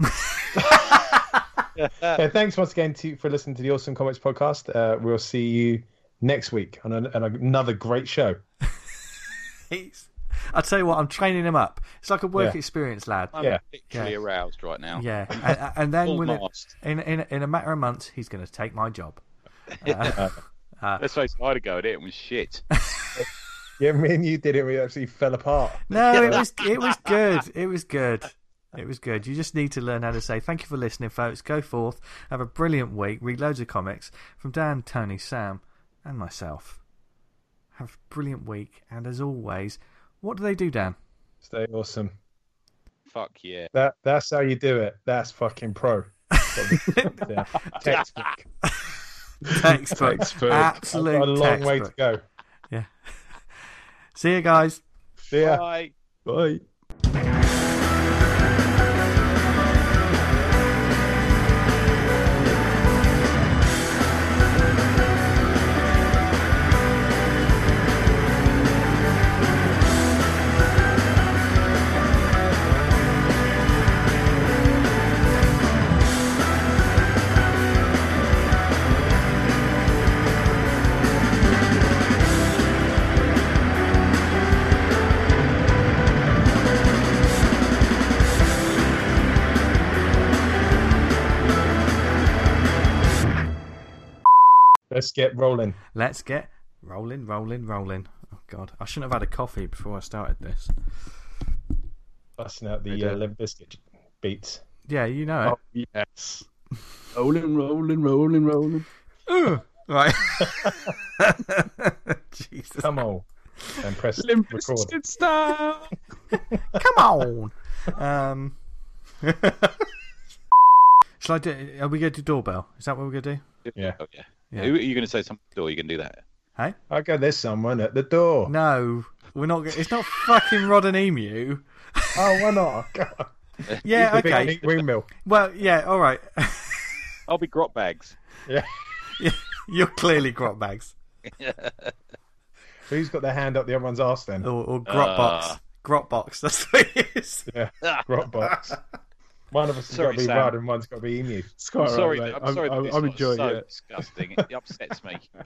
Thanks once again for listening to the Awesome Comics podcast. We'll see you next week on another great show. I'll tell you what, I'm training him up. It's like a work experience, lad. I'm particularly aroused right now. Yeah, and then in a matter of months, he's going to take my job. Let's face it, I had to go at it. It was shit. Yeah, me and you did it. We actually fell apart. No, it was good. It was good. It was good. You just need to learn how to say thank you for listening, folks. Go forth, have a brilliant week, read loads of comics from Dan, Tony, Sam, and myself. Have a brilliant week, and as always, what do they do, Dan? Stay awesome. Fuck yeah. That's how you do it. That's fucking pro. Textbook. Textbook. Absolute I've got a long way to go. Yeah. See you guys. See ya. Bye. Bye. Let's get rolling. Let's get rolling. Oh, God. I shouldn't have had a coffee before I started this. Busting out the Limp Bizkit beats. Yeah, you know it. Oh, yes. Rolling. Right. Jesus. Come on. And press Limp record. Bizkit style. Come on. Shall I do? Are we going to do doorbell? Is that what we're going to do? Yeah. Oh, yeah. Who are you going to say something at the door? You can do that. Hey? I go, there's someone at the door. No, we're not. It's not fucking Rod and Emu. Oh, why not? God. Yeah, He's the okay. big windmill. Well, yeah, all right. I'll be grot bags. Yeah. Yeah. You're clearly grot bags. Who's got their hand up the other one's arse then? Or grot box. Grot box, that's what it is. Yeah, grot box. One of us has got Sorry, to be Sam. Rudd and one's got to be Emu. It's quite I'm sorry. all right, mate. I'm sorry. I'm enjoying so it. disgusting. It upsets me.